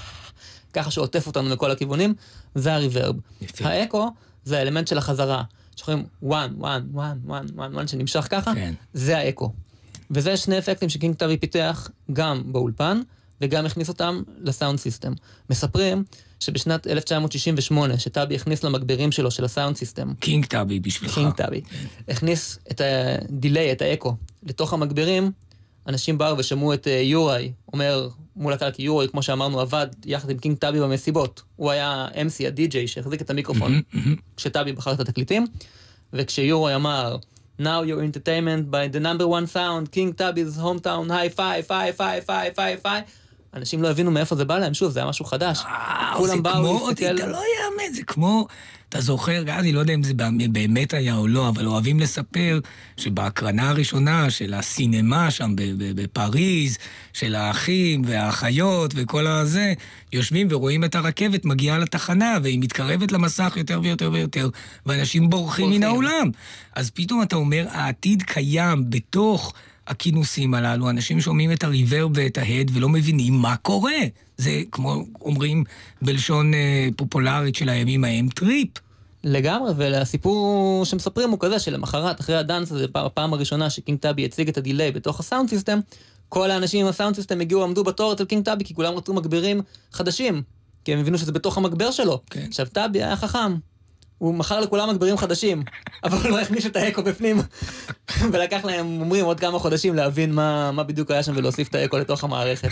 [SPEAKER 5] ככה שעוטף אותנו מכל הכיוונים, זה הריברב. האקו זה האלמנט של החזרה, שחורים 1, 1, 1, 1, 1, 1, שנמשך ככה,
[SPEAKER 4] כן.
[SPEAKER 5] זה האקו. וזה שני אפקטים שקינג טאבי פיתח גם באולפן, וגם הכניס אותם לסאונד סיסטם. מספרים שבשנת 1968, שטאבי הכניס למגברים שלו, של הסאונד סיסטם,
[SPEAKER 4] קינג טאבי בשבילך.
[SPEAKER 5] קינג טאבי, הכניס את הדיליי, את האקו, לתוך המגברים, אנשים באו ושמעו את יוראי, אומר מול הקהל, כי יוראי, כמו שאמרנו, עבד יחד עם קינג טאבי במסיבות. הוא היה MC, הדי-ג'יי, שהחזיק את המיקרופון, כשטאבי בחר את התקליטים, וכשיוראי אמר, Now your entertainment by the number one sound, King Tubby's hometown, high five, five, five, five, five, five. אנשים לא הבינו מאיפה זה בא להם, שוב, זה היה משהו חדש.
[SPEAKER 4] כולם באו להסתכל... זה לא יאמן, זה כמו... אתה זוכר, אני לא יודע אם זה באמת היה או לא, אבל אוהבים לספר שבהקרנה הראשונה של הסינמה שם בפריז, של האחים והאחיות וכל הזה, יושבים ורואים את הרכבת מגיעה לתחנה, והיא מתקרבת למסך יותר ויותר ויותר, ואנשים בורחים מן העולם. אז פתאום אתה אומר, העתיד קיים בתוך הכינוסים הללו, אנשים שומעים את הריברב ואת ההד ולא מבינים מה קורה. זה כמו אומרים בלשון פופולרית של הימים ההם, טריפ.
[SPEAKER 5] לגמרי, והסיפור שמספרים הוא כזה, שלמחרת, אחרי הדאנס הזה, הפעם הראשונה שקינג טאבי הציג את הדיליי בתוך הסאונד סיסטם, כל האנשים עם הסאונד סיסטם הגיעו, עמדו בתור אצל קינג טאבי, כי כולם רצו מגבירים חדשים, כי הם הבינו שזה בתוך המגבר שלו.
[SPEAKER 4] כן.
[SPEAKER 5] עכשיו, טאבי היה חכם. הוא מכר לכולם מגבירים חדשים, אבל הוא לא הכניס את האקו בפנים, ולקח להם, אומרים, עוד כמה חודשים להבין מה בדיוק היה שם ולהוסיף את האקו לתוך המערכת.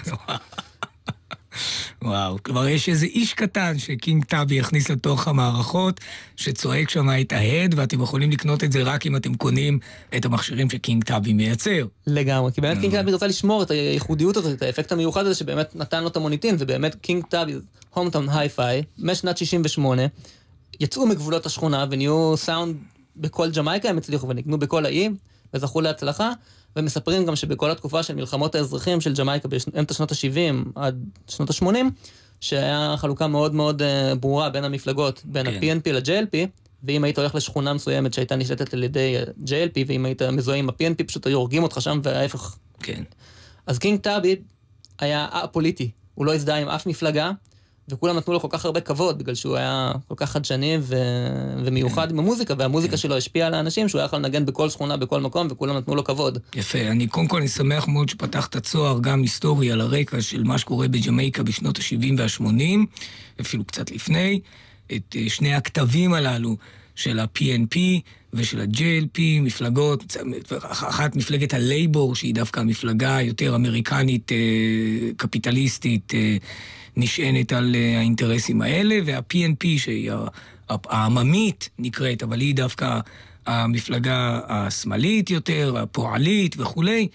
[SPEAKER 4] וואו, כבר יש איזה איש קטן שקינג טאבי הכניס לתוך המערכות, שצועק שם את ההד, ואתם יכולים לקנות את זה רק אם אתם קונים את המכשירים שקינג טאבי מייצר.
[SPEAKER 5] לגמרי, כי באמת קינג טאבי רצה לשמור את הייחודיות הזאת, את האפקט המיוחד הזה שבאמת נתן לו את המוניטין, ובאמת קינג טאבי, הומטאון היי-פיי, משנת 68, יצאו מגבולות השכונה ונהיו סאונד בכל ג'מייקה, הם הצליחו ונגנו בכל האי, וזכו להצלחה, ומספרים גם שבכל התקופה של מלחמות האזרחים של ג'מייקה באמצע שנות ה-70 עד שנות ה-80, שהיה חלוקה מאוד מאוד ברורה בין המפלגות, בין ה-PNP ל-JLP, ואם היית הולך לשכונה מסוימת שהייתה נשלטת על ידי JLP, ואם היית מזוהה עם ה-PNP, פשוט היו הורגים אותך שם, וההפך.
[SPEAKER 4] כן.
[SPEAKER 5] אז קינג טאבי היה פוליטי, הוא לא הזדהה עם אף מפלגה, וכולם נתנו לו כל כך הרבה כבוד, בגלל שהוא היה כל כך חדשני ומיוחד עם המוזיקה, והמוזיקה שלו השפיעה על האנשים, שהוא היה יכול לנגן בכל שכונה, בכל מקום, וכולם נתנו לו כבוד.
[SPEAKER 4] יפה, קודם כל אני שמח מאוד שפתחת צוהר גם היסטורי על הרקע של מה שקורה בג'מייקה בשנות ה-70 וה-80, אפילו קצת לפני, את שני הכתבים הללו של ה-PNP ושל ה-JLP, מפלגות, אחת מפלגת הלייבור, שהיא דווקא המפלגה יותר אמריקנית, קפיטליסטית, נשענת על האינטרסים האלה, וה-PNP שהיא העממית נקראת, אבל היא דווקא המפלגה השמאלית יותר, הפועלית וכולי,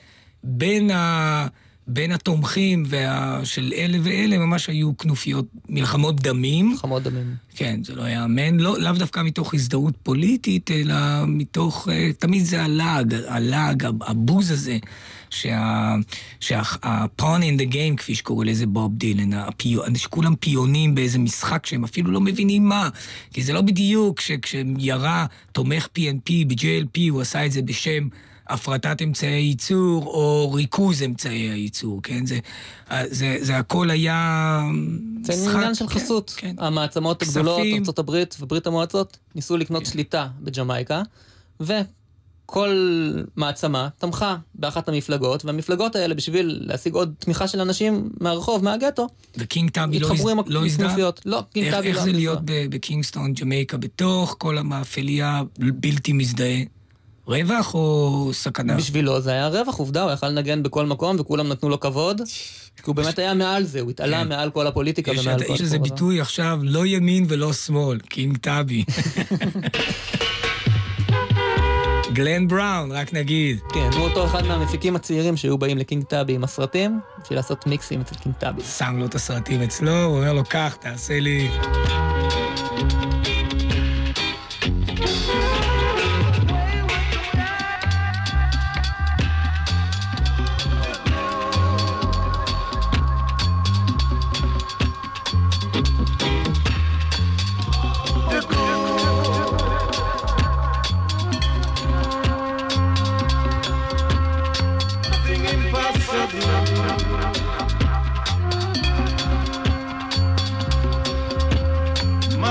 [SPEAKER 4] בין התומכים של אלה ואלה ממש היו כנופיות, מלחמות דמים.
[SPEAKER 5] מלחמות דמים. כן,
[SPEAKER 4] זה לא היה אמן, לאו דווקא מתוך הזדהות פוליטית, אלא מתוך, תמיד זה הלעג, הבוז הזה, שה-pawn in the game, כפי שקורא לזה בוב דילן, שכולם פיונים באיזה משחק שהם אפילו לא מבינים מה, כי זה לא בדיוק כשירה תומך PNP ב-JLP, הוא עשה את זה בשם הפרטת אמצעי הייצור, או ריכוז אמצעי הייצור, כן? זה הכל היה
[SPEAKER 5] משחק. זה עניין של חסות. כן. המעצמות הגדולות, ארצות הברית וברית המועצות, ניסו לקנות שליטה בג'מייקה, וכל מעצמה תמכה באחת המפלגות, והמפלגות האלה, בשביל להשיג עוד תמיכה של אנשים מהרחוב, מהגטו,
[SPEAKER 4] וקינג טאבי לא הזדהה?
[SPEAKER 5] לא, קינג טאבי לא.
[SPEAKER 4] איך זה להיות בקינגסטון, ג'מייקה, בתוך כל המאפליה בלתי מזדהה? רווח או סכנה?
[SPEAKER 5] בשבילו זה היה רווח, עובדה, הוא יכל לנגן בכל מקום וכולם נתנו לו כבוד, כי הוא באמת היה מעל זה, הוא התעלה מעל כל הפוליטיקה ומעל כל...
[SPEAKER 4] יש איזה ביטוי עכשיו, לא ימין ולא שמאל, קינג טאבי. גלן בראון, רק נגיד.
[SPEAKER 5] כן, הוא אותו אחד מהמפיקים הצעירים שהיו באים לקינג טאבי עם הסרטים, בשביל לעשות מיקסים אצל קינג טאבי.
[SPEAKER 4] שם לו את הסרטים אצלו, הוא אומר לו, קח, תעשה לי...
[SPEAKER 7] My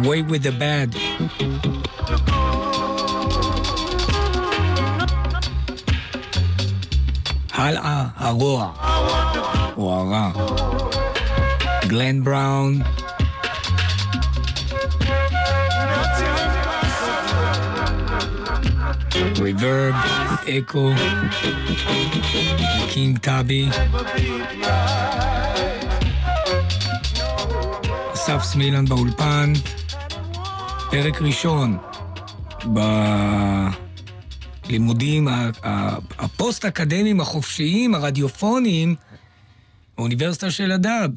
[SPEAKER 4] Away with the bad. הלאה, הרוע. או הרע. גלן בראון. ריברב, אקו. קינג טאבי. אסף סמילן באולפן. פרק ראשון בלימודים הפוסט-אקדמיים החופשיים, הרדיופוניים, האוניברסיטה של הדאב.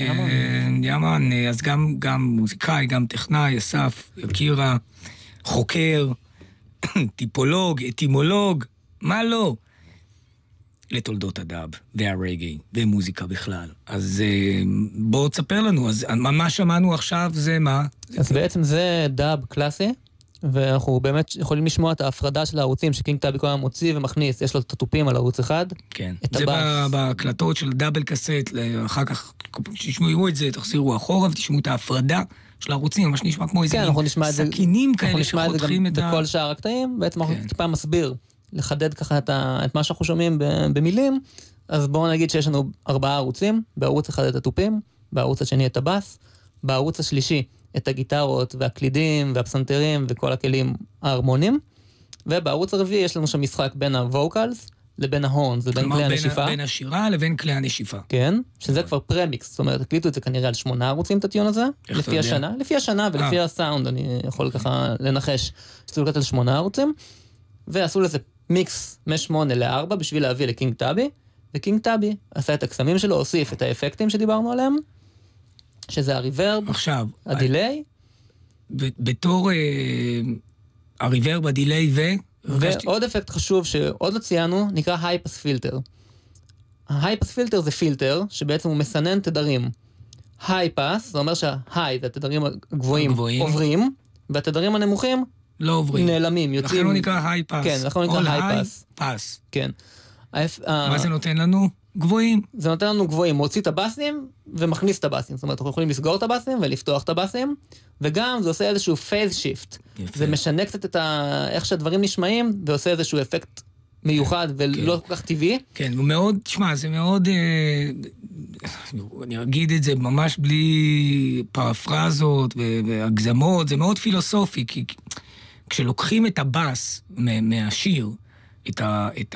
[SPEAKER 4] יאמן, אז גם מוזיקאי, גם טכנאי, אסף, יקירה, חוקר, טיפולוג, אטימולוג, מה לא? לתולדות הדאב והרגי ומוזיקה בכלל. אז בואו תספר לנו, אז מה שמענו עכשיו זה מה?
[SPEAKER 5] אז בעצם זה דאב קלאסי, ואנחנו באמת יכולים לשמוע את ההפרדה של הערוצים שקינג טאבי כל הזמן מוציא ומכניס, יש לו את התופים על ערוץ אחד.
[SPEAKER 4] כן, זה בהקלטות של דאבל קסט, אחר כך תשמעו את זה, תחזירו אחורה ותשמעו את ההפרדה של הערוצים, ממש נשמע כמו איזה סכינים כאלה שחותכים את
[SPEAKER 5] בכל שאר הקטעים, בעצם אנחנו טיפה מסביר, לחדד ככה את מה שאנחנו שומעים במילים, אז בואו נגיד שיש לנו 4 ערוצים, בערוץ אחד את התופים, בערוץ השני את הבאס, בערוץ השלישי את הגיטרות והקלידים והפסנתרים וכל הכלים ההרמונים, ובערוץ הרביעי יש לנו שם משחק בין הווקלס לבין ההורנס, לבין כלי הנשיפה.
[SPEAKER 4] בין השירה לבין כלי הנשיפה.
[SPEAKER 5] כן, שזה כבר פרמיקס, זאת אומרת, הקליטו את זה כנראה על 8 ערוצים את הטיון הזה, לפי השנה ולפי הסאונד, אני יכול ככה לנחש, שצריך לקטע על 8 ערוצים, ועשו לזה מיקס מ-8 ל-4 בשביל להביא לקינג טאבי, וקינג טאבי עשה את הקסמים שלו, הוסיף את האפקטים שדיברנו עליהם, שזה הריברב,
[SPEAKER 4] עכשיו,
[SPEAKER 5] הדיליי.
[SPEAKER 4] בתור הריברב, הדיליי
[SPEAKER 5] ועוד אפקט חשוב שעוד לא ציינו, נקרא הייפס פילטר. ההייפס פילטר זה פילטר שבעצם הוא מסנן תדרים. הייפס, זה אומר שההי, זה התדרים הגבוהים, עוברים, והתדרים הנמוכים
[SPEAKER 4] לא עוברים.
[SPEAKER 5] נעלמים, יוצאים.
[SPEAKER 4] לכן הוא נקרא הייפס.
[SPEAKER 5] כן, לכן הוא נקרא הייפס.
[SPEAKER 4] פס.
[SPEAKER 5] כן.
[SPEAKER 4] מה זה נותן לנו? גבוהים.
[SPEAKER 5] זה נותן לנו גבוהים, מוציא את הבאסים ומכניס את הבאסים. זאת אומרת, אנחנו יכולים לסגור את הבאסים ולפתוח את הבאסים, וגם זה עושה איזשהו phase shift. זה משנה קצת את איך שהדברים נשמעים, ועושה איזשהו אפקט מיוחד ולא כל כך טבעי.
[SPEAKER 4] כן, הוא מאוד, תשמע, זה מאוד, אני אגיד את זה ממש בלי פרפרזות והגזמות, זה מאוד פילוסופי, כי כשלוקחים את הבאס מהשיר, את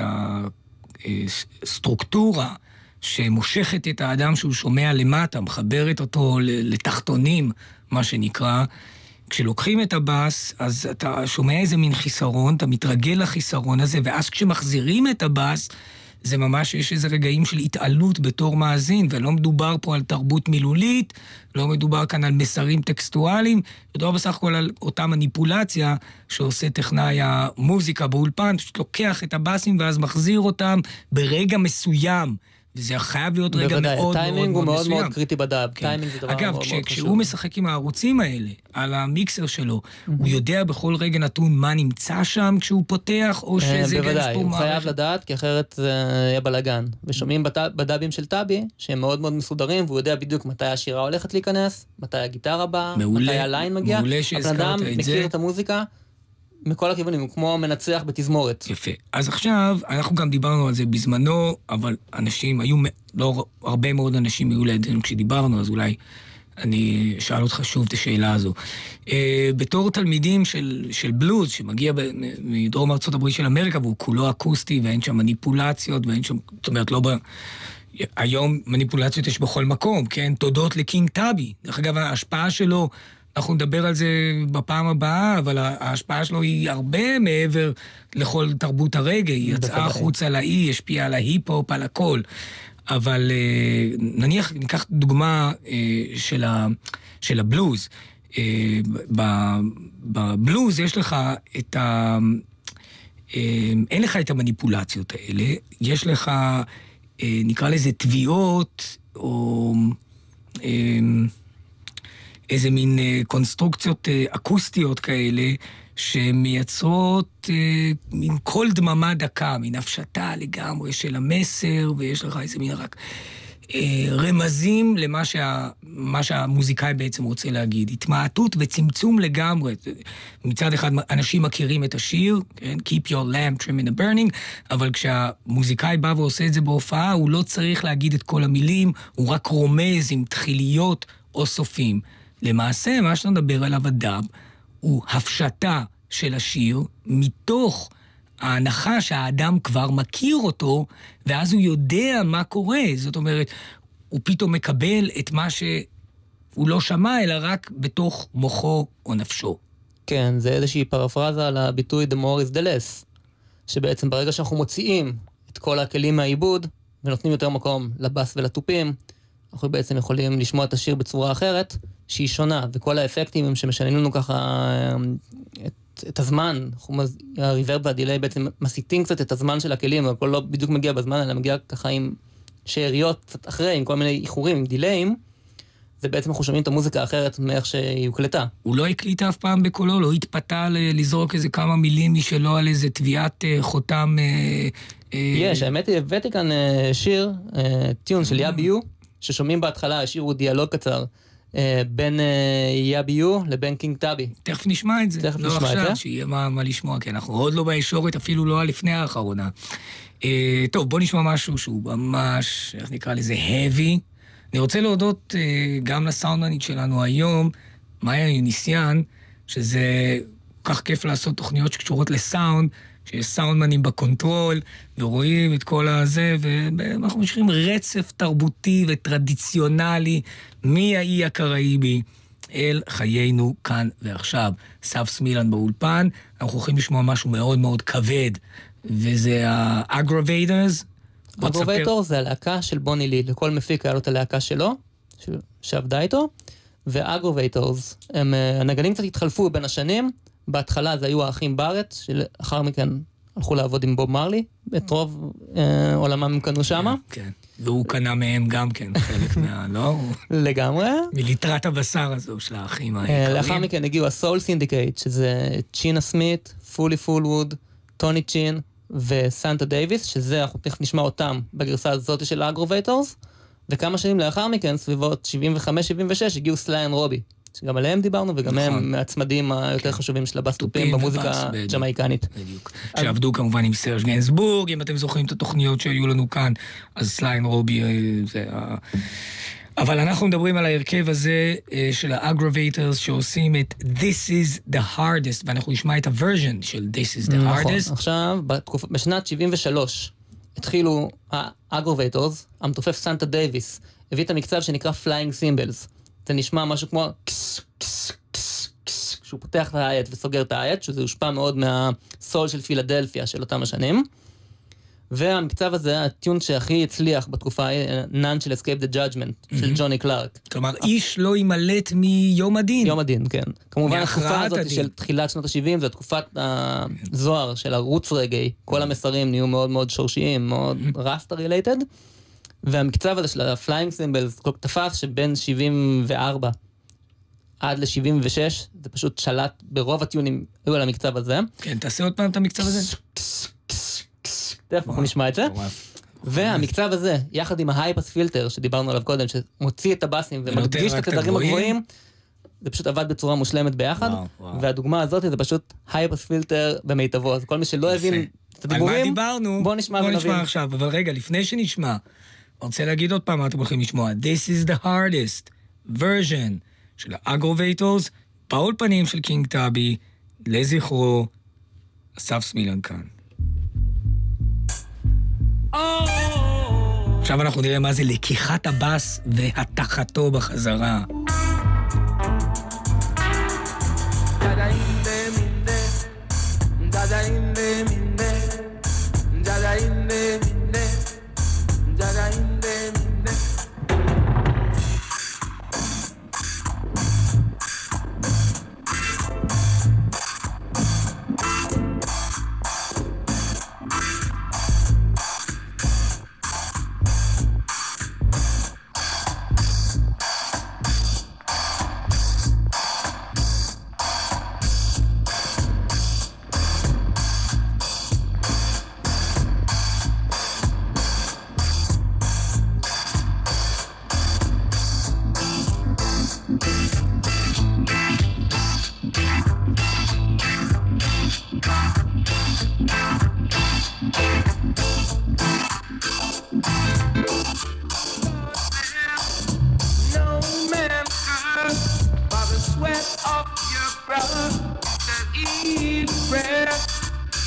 [SPEAKER 4] הסטרוקטורה שמושכת את האדם שהוא שומע למטה, מחברת אותו לתחתונים, מה שנקרא, כשלוקחים את הבאס, אז אתה שומע איזה מין חיסרון, אתה מתרגל לחיסרון הזה, ואז כשמחזירים את הבאס, זה ממש, יש איזה רגעים של התעלות בתור מאזין, ולא מדובר פה על תרבות מילולית, לא מדובר כאן על מסרים טקסטואליים, מדובר בסך הכל על אותה מניפולציה שעושה טכנאי המוזיקה באולפן, פשוט לוקח את הבאסים ואז מחזיר אותם ברגע מסוים. וזה חייב להיות רגע מאוד מאוד מאוד מסוים.
[SPEAKER 5] טיימינג הוא מאוד מאוד קריטי בדאב. טיימינג זה דבר מאוד מאוד חשוב.
[SPEAKER 4] אגב, כשהוא משחק עם הערוצים האלה, על המיקסר שלו, הוא יודע בכל רגע נתון מה נמצא שם כשהוא פותח, או שזה...
[SPEAKER 5] בוודאי, הוא חייב לדעת, כי אחרת זה יהיה בלגן. ושומעים בדאבים של טאבי, שהם מאוד מאוד מסודרים, והוא יודע בדיוק מתי השירה הולכת להיכנס, מתי הגיטרה באה, מתי הליין מגיע.
[SPEAKER 4] מעולה שהזכרת את זה.
[SPEAKER 5] הבן אדם מכיר את המוזיקה, מכל הכיוונים, הוא כמו מנצח בתזמורת.
[SPEAKER 4] יפה. אז עכשיו, אנחנו גם דיברנו על זה בזמנו, אבל אנשים היו, לא הרבה מאוד אנשים היו לידינו כשדיברנו, אז אולי אני אשאל אותך שוב את השאלה הזו. בתור תלמידים של בלוז, שמגיע מדרום ארצות הברית של אמריקה, והוא כולו אקוסטי, ואין שם מניפולציות, ואין שם, זאת אומרת, לא היום מניפולציות יש בכל מקום, כן? תודות לקינג טאבי. דרך אגב, ההשפעה שלו, אנחנו נדבר על זה בפעם הבאה, אבל ההשפעה שלו היא הרבה מעבר לכל תרבות הרגע. היא יצאה חוץ על האי, השפיעה על ההיפ-הופ, על הכל. אבל נניח, ניקח דוגמה של הבלוז. בבלוז יש לך את אין לך את המניפולציות האלה, יש לך, נקרא לזה תביעות, או איזה מין קונסטרוקציות אקוסטיות כאלה, שמייצרות מין קול דממה דקה, מין הפשטה לגמרי של המסר, ויש לך איזה מין רק רמזים למה שהמוזיקאי בעצם רוצה להגיד. התמעטות וצמצום לגמרי. מצד אחד אנשים מכירים את השיר, כן? Keep your lamp trim in the burning, אבל כשהמוזיקאי בא ועושה את זה בהופעה, הוא לא צריך להגיד את כל המילים, הוא רק רומז עם תחיליות או סופים. למעשה, מה שאתה מדבר עליו הדאב, הוא הפשטה של השיר מתוך ההנחה שהאדם כבר מכיר אותו, ואז הוא יודע מה קורה. זאת אומרת, הוא פתאום מקבל את מה שהוא לא שמע, אלא רק בתוך מוחו או נפשו.
[SPEAKER 5] כן, זה איזושהי פרפרזה על הביטוי The more is the less, שבעצם ברגע שאנחנו מוציאים את כל הכלים מהעיבוד, ונותנים יותר מקום לבס ולטופים, אנחנו בעצם יכולים לשמוע את השיר בצורה אחרת, שהיא שונה, וכל האפקטים שמשנים לנו ככה את הזמן, הריברב והדילי בעצם מסיטים קצת את הזמן של הכלים, הכל לא בדיוק מגיע בזמן, אלא מגיע ככה עם שאריות קצת אחרי, עם כל מיני איחורים, עם דיליים, זה בעצם אנחנו שומעים את המוזיקה האחרת מאיך שהיא הוקלטה.
[SPEAKER 4] הוא לא הקליט אף פעם בקולו, לא התפתה לזרוק איזה כמה מילים משלו על איזה תביעת חותם.
[SPEAKER 5] יש, האמת היא, הבאתי כאן שיר, טיון של יאביו, ששומעים בהתחלה, השיר הוא דיאלוג קצר, בין יאביו לבין קינג טאבי.
[SPEAKER 4] תכף נשמע את זה.
[SPEAKER 5] תכף
[SPEAKER 4] לא
[SPEAKER 5] נשמע
[SPEAKER 4] עכשיו,
[SPEAKER 5] את זה.
[SPEAKER 4] שיהיה מה לשמוע, כי אנחנו עוד לא בישורת, אפילו לא לפני האחרונה. טוב, בוא נשמע משהו שהוא ממש, איך נקרא לזה, heavy. אני רוצה להודות גם לסאונדמנית שלנו היום, מאיה יוניסיאן, שזה כך כיף לעשות תוכניות שקשורות לסאונד, שיש סאונדמנים בקונטרול, ורואים את כל הזה, ואנחנו משאירים רצף תרבותי וטרדיציונלי, מהאי הקראיבי אל חיינו כאן ועכשיו. סף מילן באולפן, אנחנו הולכים לשמוע משהו מאוד מאוד כבד, וזה האגרוווייטרס.
[SPEAKER 5] אגרוווייטר זה הלהקה של בוני לי, לכל מפיק היה לו את הלהקה שלו, שעבדה איתו, ואגרוווייטרס, הנגנים קצת התחלפו בין השנים, בהתחלה זה היו האחים בארץ, שלאחר מכן הלכו לעבוד עם בוב מרלי, את רוב עולמם הם קנו שמה.
[SPEAKER 4] כן, והוא קנה מהם גם כן, חלק לא?
[SPEAKER 5] לגמרי.
[SPEAKER 4] מליטרת הבשר הזו של האחים היקרים.
[SPEAKER 5] לאחר מכן הגיעו הסול סינדיקייט, שזה צ'ינה סמית, פולי פולווד, טוני צ'ין וסנטה דייביס, שזה אנחנו תכף נשמע אותם בגרסה הזאת של האגרוווייטרס, וכמה שנים לאחר מכן, סביבות 75-76, הגיעו סליי אנד רובי. שגם עליהם דיברנו, וגם הם מהצמדים היותר חשובים של הבסטופים במוזיקה ג'מייקנית.
[SPEAKER 4] בדיוק. שעבדו כמובן עם סרג' גנסבורג, אם אתם זוכרים את התוכניות שהיו לנו כאן, אז סליי אנד רובי זה אבל אנחנו מדברים על ההרכב הזה של האגרוווייטרס שעושים את This is the hardest, ואנחנו נשמע את הוורז'ן של This is the hardest.
[SPEAKER 5] עכשיו, בשנת 73 התחילו האגרוווייטרס, המתופף סנטה דייביס, הביא את המקצב שנקרא Flying Cymbals. זה נשמע משהו כמו קס, קס, קס, קס, כשהוא פותח את האייט וסוגר את האייט, שזה הושפע מאוד מהסול של פילדלפיה של אותם השנים. והמקצב הזה, הטיון שהכי הצליח בתקופה, None של Escape the Judgment, של ג'וני קלארק.
[SPEAKER 4] כלומר, איש לא ימלט מיום הדין.
[SPEAKER 5] יום הדין, כן. כמובן, התקופה הזאת של תחילת שנות ה-70, זו תקופת הזוהר של הרוץ רגעי. כל המסרים נהיו מאוד מאוד שורשיים, מאוד רסטה רילייטד. והמקצב הזה של ה-Flying Cymbals כל כך תפס שבין 74 עד ל-76, זה פשוט שלט ברוב הטיונים היו על המקצב הזה.
[SPEAKER 4] כן, תעשה עוד פעם את המקצב הזה.
[SPEAKER 5] תכף אנחנו נשמע את זה. והמקצב הזה, יחד עם ההייפס פילטר שדיברנו עליו קודם, שמוציא את הבאסים ומדגיש את התדרים הגבוהים, זה פשוט עבד בצורה מושלמת ביחד, והדוגמה הזאת זה פשוט הייפס פילטר במיטבו, אז כל מי שלא הבין את הדיבורים, בוא נשמע ונבין.
[SPEAKER 4] בוא נשמע עכשיו, אבל רגע, לפני שנשמע, אני רוצה להגיד עוד פעם מה אתם הולכים לשמוע. This is the hardest version של האגרוווייטרס, באולפנים של קינג טאבי, לזכרו, אסף סמילן כאן. עכשיו אנחנו נראה מה זה לקיחת הבאס והתחתו בחזרה.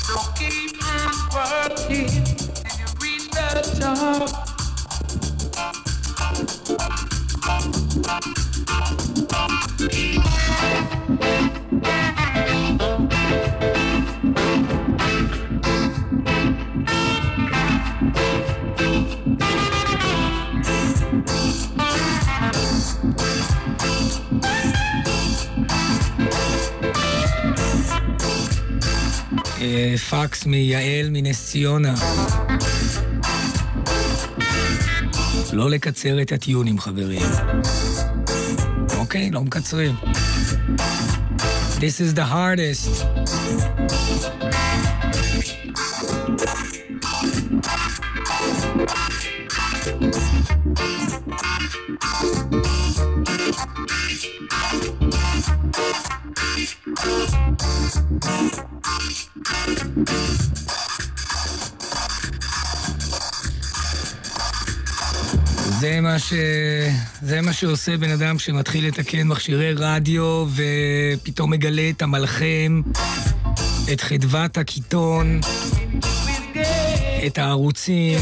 [SPEAKER 4] So keep on working and you reach the top. פקס מיעל מנס ציונה. לא לקצר את הטיונים, חברים. אוקיי, לא מקצרים. This is the hardest. זה מה שעושה בן אדם שמתחיל לתקן מכשירי רדיו ופתאום מגלה את המלחם, את חדוות הקיטון, את הערוצים.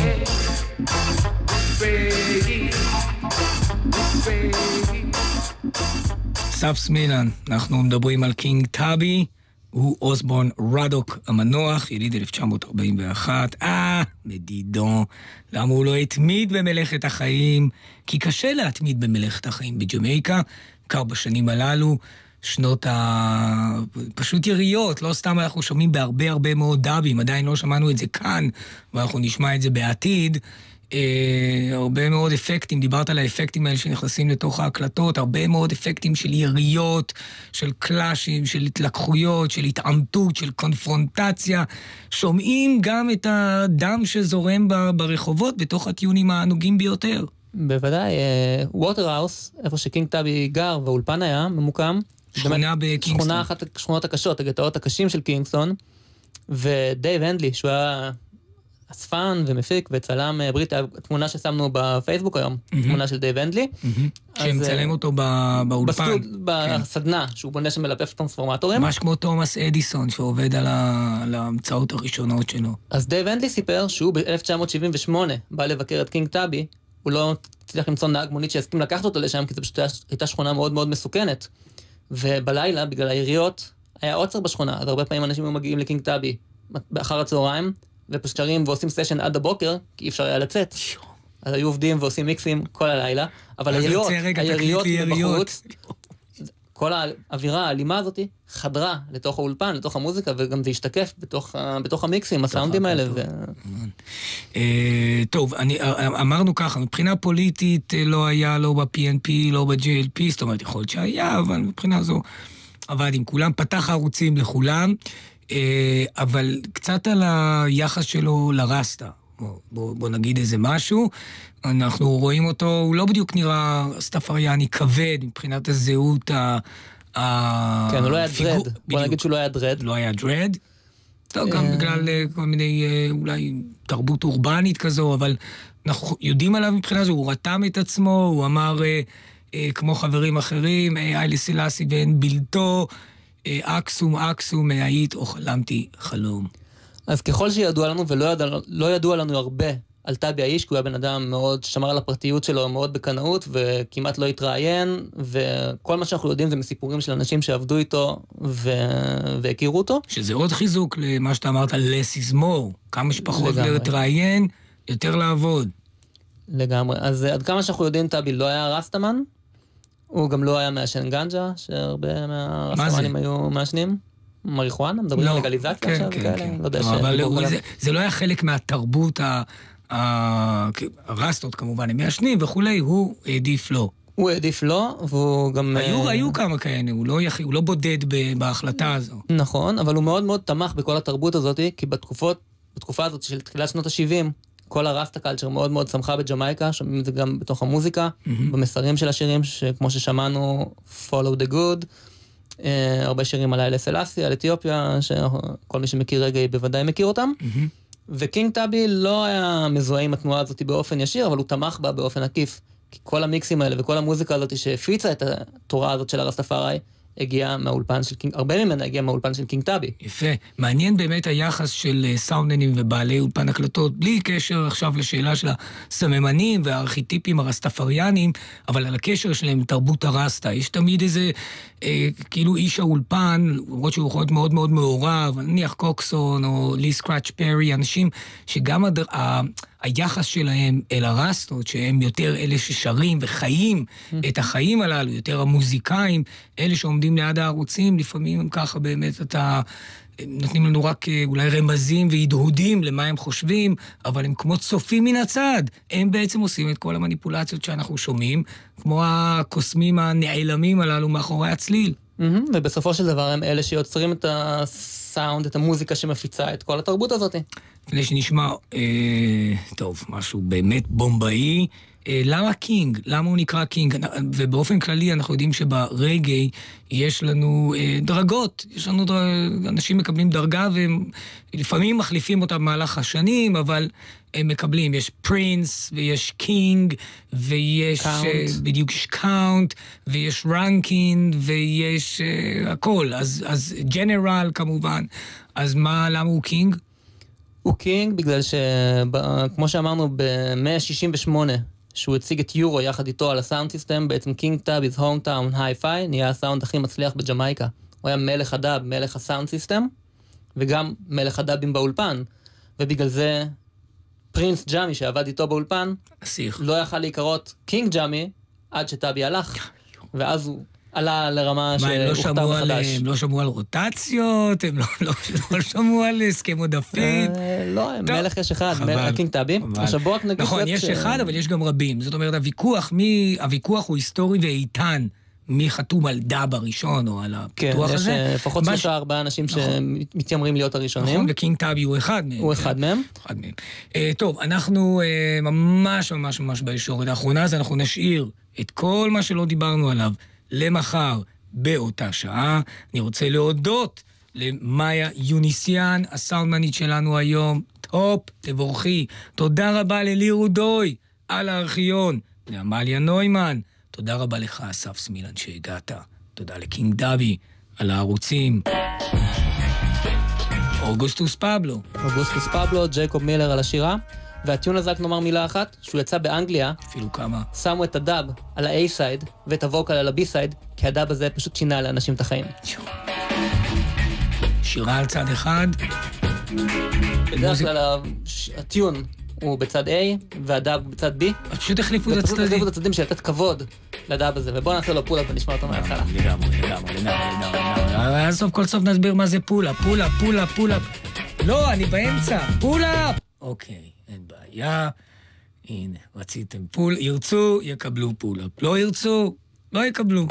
[SPEAKER 4] סף סמילן, אנחנו מדברים על קינג טאבי, הוא אוסבורן רדוק המנוח, יליד 1941. מדידון. למה הוא לא התמיד במלאכת החיים? כי קשה להתמיד במלאכת החיים בג'מייקה, קר בשנים הללו, שנות פשוט יריות, לא סתם אנחנו שומעים בהרבה מאוד דאבים, עדיין לא שמענו את זה כאן, ואנחנו נשמע את זה בעתיד. הרבה מאוד אפקטים, דיברת על האפקטים האלה שנכנסים לתוך ההקלטות, הרבה מאוד אפקטים של יריות, של קלאשים, של התלקחויות, של התעמתות, של קונפרונטציה. שומעים גם את הדם שזורם ברחובות בתוך הטיונים הנוגעים ביותר.
[SPEAKER 5] בוודאי, ווטרהאוס, איפה שקינג טאבי גר והאולפן היה ממוקם,
[SPEAKER 4] שכונה בקינגסטון.
[SPEAKER 5] שכונה אחת השכונות הקשות, הגטאות הקשים של קינגסטון, ודייב הנדלי, שהוא היה אספן ומפיק וצלם בריטי, התמונה ששמנו בפייסבוק היום, תמונה של דייב הנדלי.
[SPEAKER 4] שמצלם אותו באולפן.
[SPEAKER 5] בסדנה, שהוא בונה שמלפף טרנספורמטורים.
[SPEAKER 4] ממש כמו תומאס אדיסון, שעובד על ההמצאות הראשונות שלו.
[SPEAKER 5] אז דייב הנדלי סיפר שהוא ב-1978 בא לבקר את קינג טאבי, הוא לא הצליח למצוא נהג מונית שיסכים לקחת אותו לשם, כי זו פשוט הייתה שכונה מאוד מאוד מסוכנת. ובלילה, בגלל היריות, היה עוצר בשכונה, אז הרבה פעמים אנשים היו מגיעים לקינג טאבי באחר הצהריים, ופשוט שרים ועושים סשן עד הבוקר, כי אי אפשר היה לצאת. אז היו עובדים ועושים מיקסים כל הלילה, אבל היריות מבחוץ, כל האווירה האלימה הזאת חדרה לתוך האולפן, לתוך המוזיקה, וגם זה השתקף בתוך המיקסים, הסאונדים האלה.
[SPEAKER 4] טוב, אמרנו ככה, מבחינה פוליטית לא היה, לא ב-PNP, לא ב-JLP, זאת אומרת, יכול להיות שהיה, אבל מבחינה זו עבד עם כולם, פתח ערוצים לכולם, אבל קצת על היחס שלו לרסטה. בוא נגיד איזה משהו, אנחנו רואים אותו, הוא לא בדיוק נראה סטפריאני כבד מבחינת הזהות
[SPEAKER 5] כן, הוא לא היה דרד, בוא נגיד שהוא לא היה דרד.
[SPEAKER 4] לא היה דרד, טוב, גם בגלל כל מיני אולי תרבות אורבנית כזו, אבל אנחנו יודעים עליו מבחינה זו, הוא רתם את עצמו, הוא אמר כמו חברים אחרים, איילי סלאסי ואין בלתו, אקסום, היית או חלמתי חלום.
[SPEAKER 5] אז ככל שידוע לנו, ולא ידוע לנו הרבה על טאבי האיש, כי הוא היה בן אדם מאוד שמר על הפרטיות שלו, מאוד בקנאות, וכמעט לא התראיין, וכל מה שאנחנו יודעים זה מסיפורים של אנשים שעבדו איתו, והכירו אותו.
[SPEAKER 4] שזה עוד חיזוק למה שאתה אמרת, less is more. כמה שפחות להתראיין, יותר לעבוד.
[SPEAKER 5] לגמרי. אז עד כמה שאנחנו יודעים, טאבי לא היה רסטמן, הוא גם לא היה מעשן גנג'ה, שהרבה מהרסטמנים היו מעשנים. מריחואנה? מדברים על לגליזציה עכשיו?
[SPEAKER 4] כן. אבל זה לא היה חלק מהתרבות, הרסטות כמובן, הם מעשנים וכולי, הוא העדיף לו.
[SPEAKER 5] הוא העדיף לו, והוא גם...
[SPEAKER 4] היו כמה כאלה, הוא לא בודד בהחלטה הזו.
[SPEAKER 5] נכון, אבל הוא מאוד מאוד תמך בכל התרבות הזאת, כי בתקופה הזאת של תחילת שנות ה-70, כל הרסטה קלצ'ר מאוד מאוד שמחה בג'מייקה, שומעים את זה גם בתוך המוזיקה, במסרים של השירים, כמו ששמענו, Follow the Good, הרבה שירים על איילה סלאסי, על אתיופיה, שכל מי שמכיר רגע בוודאי מכיר אותם. וקינג טאבי לא היה מזוהה עם התנועה הזאת באופן ישיר, אבל הוא תמך בה באופן עקיף. כי כל המיקסים האלה וכל המוזיקה הזאת שהפיצה את התורה הזאת של הרסטפארי, הגיעה מהאולפן של קינג, הרבה ממנה הגיעה מהאולפן של קינג טאבי.
[SPEAKER 4] יפה. מעניין באמת היחס של סאונדנים ובעלי אולפן הקלטות, בלי קשר עכשיו לשאלה של הסממנים והארכיטיפים הרסטפריאנים, אבל על הקשר שלהם עם תרבות הרסטה. יש תמיד איזה, כאילו איש האולפן, למרות שהוא יכול להיות מאוד מאוד מעורב, נניח קוקסון או לי סקראץ' פרי, אנשים שגם היחס שלהם אל הרסטות, שהם יותר אלה ששרים וחיים את החיים הללו, יותר המוזיקאים, אלה שעומדים ליד הערוצים, לפעמים הם ככה באמת, נותנים לנו רק אולי רמזים והדהודים למה הם חושבים, אבל הם כמו צופים מן הצד. הם בעצם עושים את כל המניפולציות שאנחנו שומעים, כמו הקוסמים הנעלמים הללו מאחורי הצליל.
[SPEAKER 5] ובסופו של דבר הם אלה שיוצרים את הסאונד, את המוזיקה שמפיצה את כל התרבות הזאת.
[SPEAKER 4] לפני שנשמע, טוב, משהו באמת בומבאי, למה קינג? למה הוא נקרא קינג? ובאופן כללי אנחנו יודעים שברגעי יש לנו דרגות, יש לנו אנשים מקבלים דרגה ולפעמים מחליפים אותה במהלך השנים, אבל הם מקבלים, יש פרינס ויש קינג ויש בדיוק יש קאונט ויש רנקינג ויש הכל, אז ג'נרל כמובן. אז למה הוא קינג?
[SPEAKER 5] הוא קינג בגלל שכמו שאמרנו ב-168 שהוא הציג את יורו יחד איתו על הסאונד סיסטם, בעצם קינג טאבי's hometown hi-fi נהיה הסאונד הכי מצליח בג'מייקה. הוא היה מלך הדאב, מלך הסאונד סיסטם, וגם מלך הדאבים באולפן, ובגלל זה פרינס ג'אמי שעבד איתו באולפן, לא יכל להיקרות קינג ג'אמי עד שטאבי הלך, ואז הוא עלה לרמה שהוכתב מחדש.
[SPEAKER 4] הם לא שמעו על רוטציות, הם לא שמעו על הסכם עודפים.
[SPEAKER 5] לא, מלך יש אחד, קינג טאבי. עכשיו בוא רק נגיד...
[SPEAKER 4] נכון, יש אחד, אבל יש גם רבים. זאת אומרת, הוויכוח הוא היסטורי ואיתן. מי חתום על דאב הראשון או על הפיתוח הזה.
[SPEAKER 5] כן, יש לפחות 3-4 אנשים שמתיימרים להיות הראשונים.
[SPEAKER 4] נכון, וקינג טאבי הוא אחד מהם.
[SPEAKER 5] הוא אחד מהם.
[SPEAKER 4] טוב, אנחנו ממש ממש ממש בישורת האחרונה, אז אנחנו נשאיר את כל מה שלא דיברנו עליו למחר באותה שעה. אני רוצה להודות למאיה יוניסיאן, הסאונדמנית שלנו היום. טופ, תבורכי. תודה רבה ללי רודוי על הארכיון. לעמליה נוימן. תודה רבה לך, אסף סמילן, שהגעת. תודה לקינג דאבי על הערוצים. אוגוסטוס פבלו,
[SPEAKER 5] ג'ייקוב מילר על השירה. והטיון הזה רק נאמר מילה אחת, שהוא יצא באנגליה.
[SPEAKER 4] אפילו כמה.
[SPEAKER 5] שמו את הדאב על ה-A-סייד ואת הווקל על ה-B-סייד, כי הדאב הזה פשוט שינה לאנשים את החיים.
[SPEAKER 4] שירה על צד אחד.
[SPEAKER 5] בדרך כלל הטיון הוא בצד A והדאב בצד B.
[SPEAKER 4] פשוט החליפו את הצדדים.
[SPEAKER 5] פשוט החליפו את הצדדים שיתת כבוד לדאב הזה, ובואו נעשה לו פולה ונשמע אותו מההתחלה.
[SPEAKER 4] לגמרי. אז סוף כל סוף נסביר מה זה פולה. פולה. לא, אני באמצע. פולה! אוקיי, אין בעיה. הנה, רציתם פול. ירצו, יקבלו פולה. לא ירצו, לא יקבלו.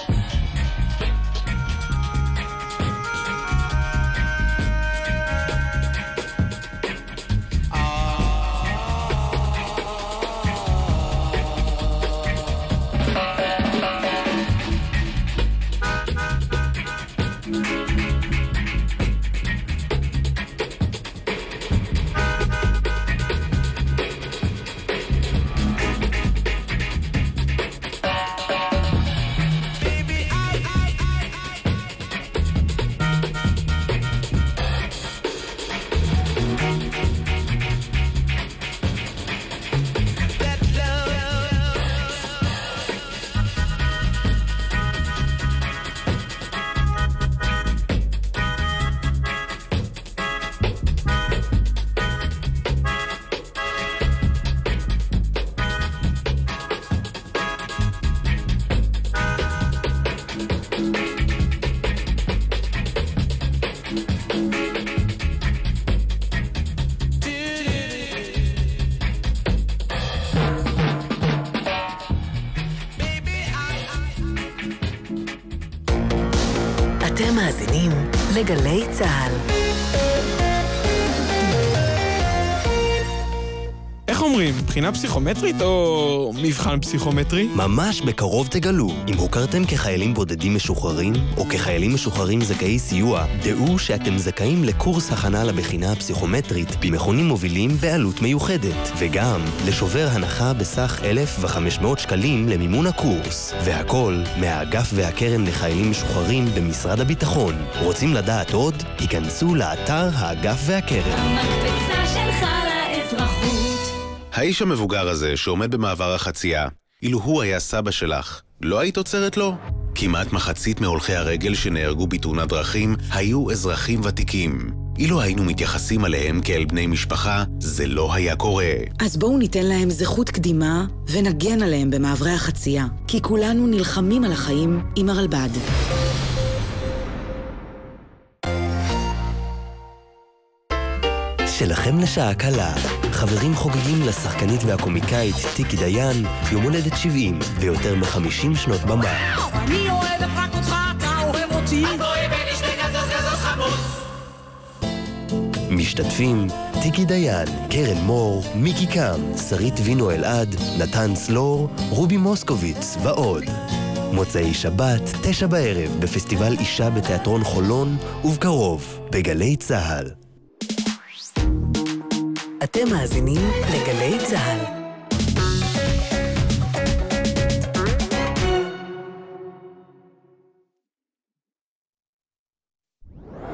[SPEAKER 2] אתם מאזינים לגלי צהל.
[SPEAKER 9] איך אומרים? בחינה פסיכומטרית או מבחן פסיכומטרי?
[SPEAKER 10] ממש בקרוב תגלו. אם הוכרתם כחיילים בודדים משוחררים, או כחיילים משוחררים זכאי סיוע, דעו שאתם זכאים לקורס הכנה לבחינה הפסיכומטרית במכונים מובילים בעלות מיוחדת, וגם לשובר הנחה בסך 1,500 שקלים למימון הקורס. והכל מהאגף והקרן לחיילים משוחררים במשרד הביטחון. רוצים לדעת עוד? היכנסו לאתר האגף והקרן.
[SPEAKER 11] המקפצה שלך לאזרחות.
[SPEAKER 12] האיש המבוגר הזה שעומד במעבר החצייה, אילו הוא היה סבא שלך, לא היית עוצרת לו? כמעט מחצית מהולכי הרגל שנהרגו בתאונת דרכים היו אזרחים ותיקים. אילו היינו מתייחסים עליהם כאל בני משפחה, זה לא היה קורה.
[SPEAKER 2] אז בואו ניתן להם זכות קדימה ונגן עליהם במעברי החצייה, כי כולנו נלחמים על החיים עם הרלב"ד.
[SPEAKER 10] שלכם לשעה קלה. חברים חוגגים לשחקנית והקומיקאית טיקי דיין יום הולדת 70 ויותר מ-50 שנות במה.
[SPEAKER 13] אני אוהבת רק אותך, אתה אוהב אותי. את אוהבת לשתי גזז חמוץ.
[SPEAKER 10] משתתפים טיקי דיין, קרן מור, מיקי קם, שרית וינו אלעד, נתן סלור, רובי מוסקוביץ ועוד. מוצאי שבת, 9 בערב, בפסטיבל אישה בתיאטרון חולון, ובקרוב, בגלי צהל.
[SPEAKER 2] אתם מאזינים לגלי צהל.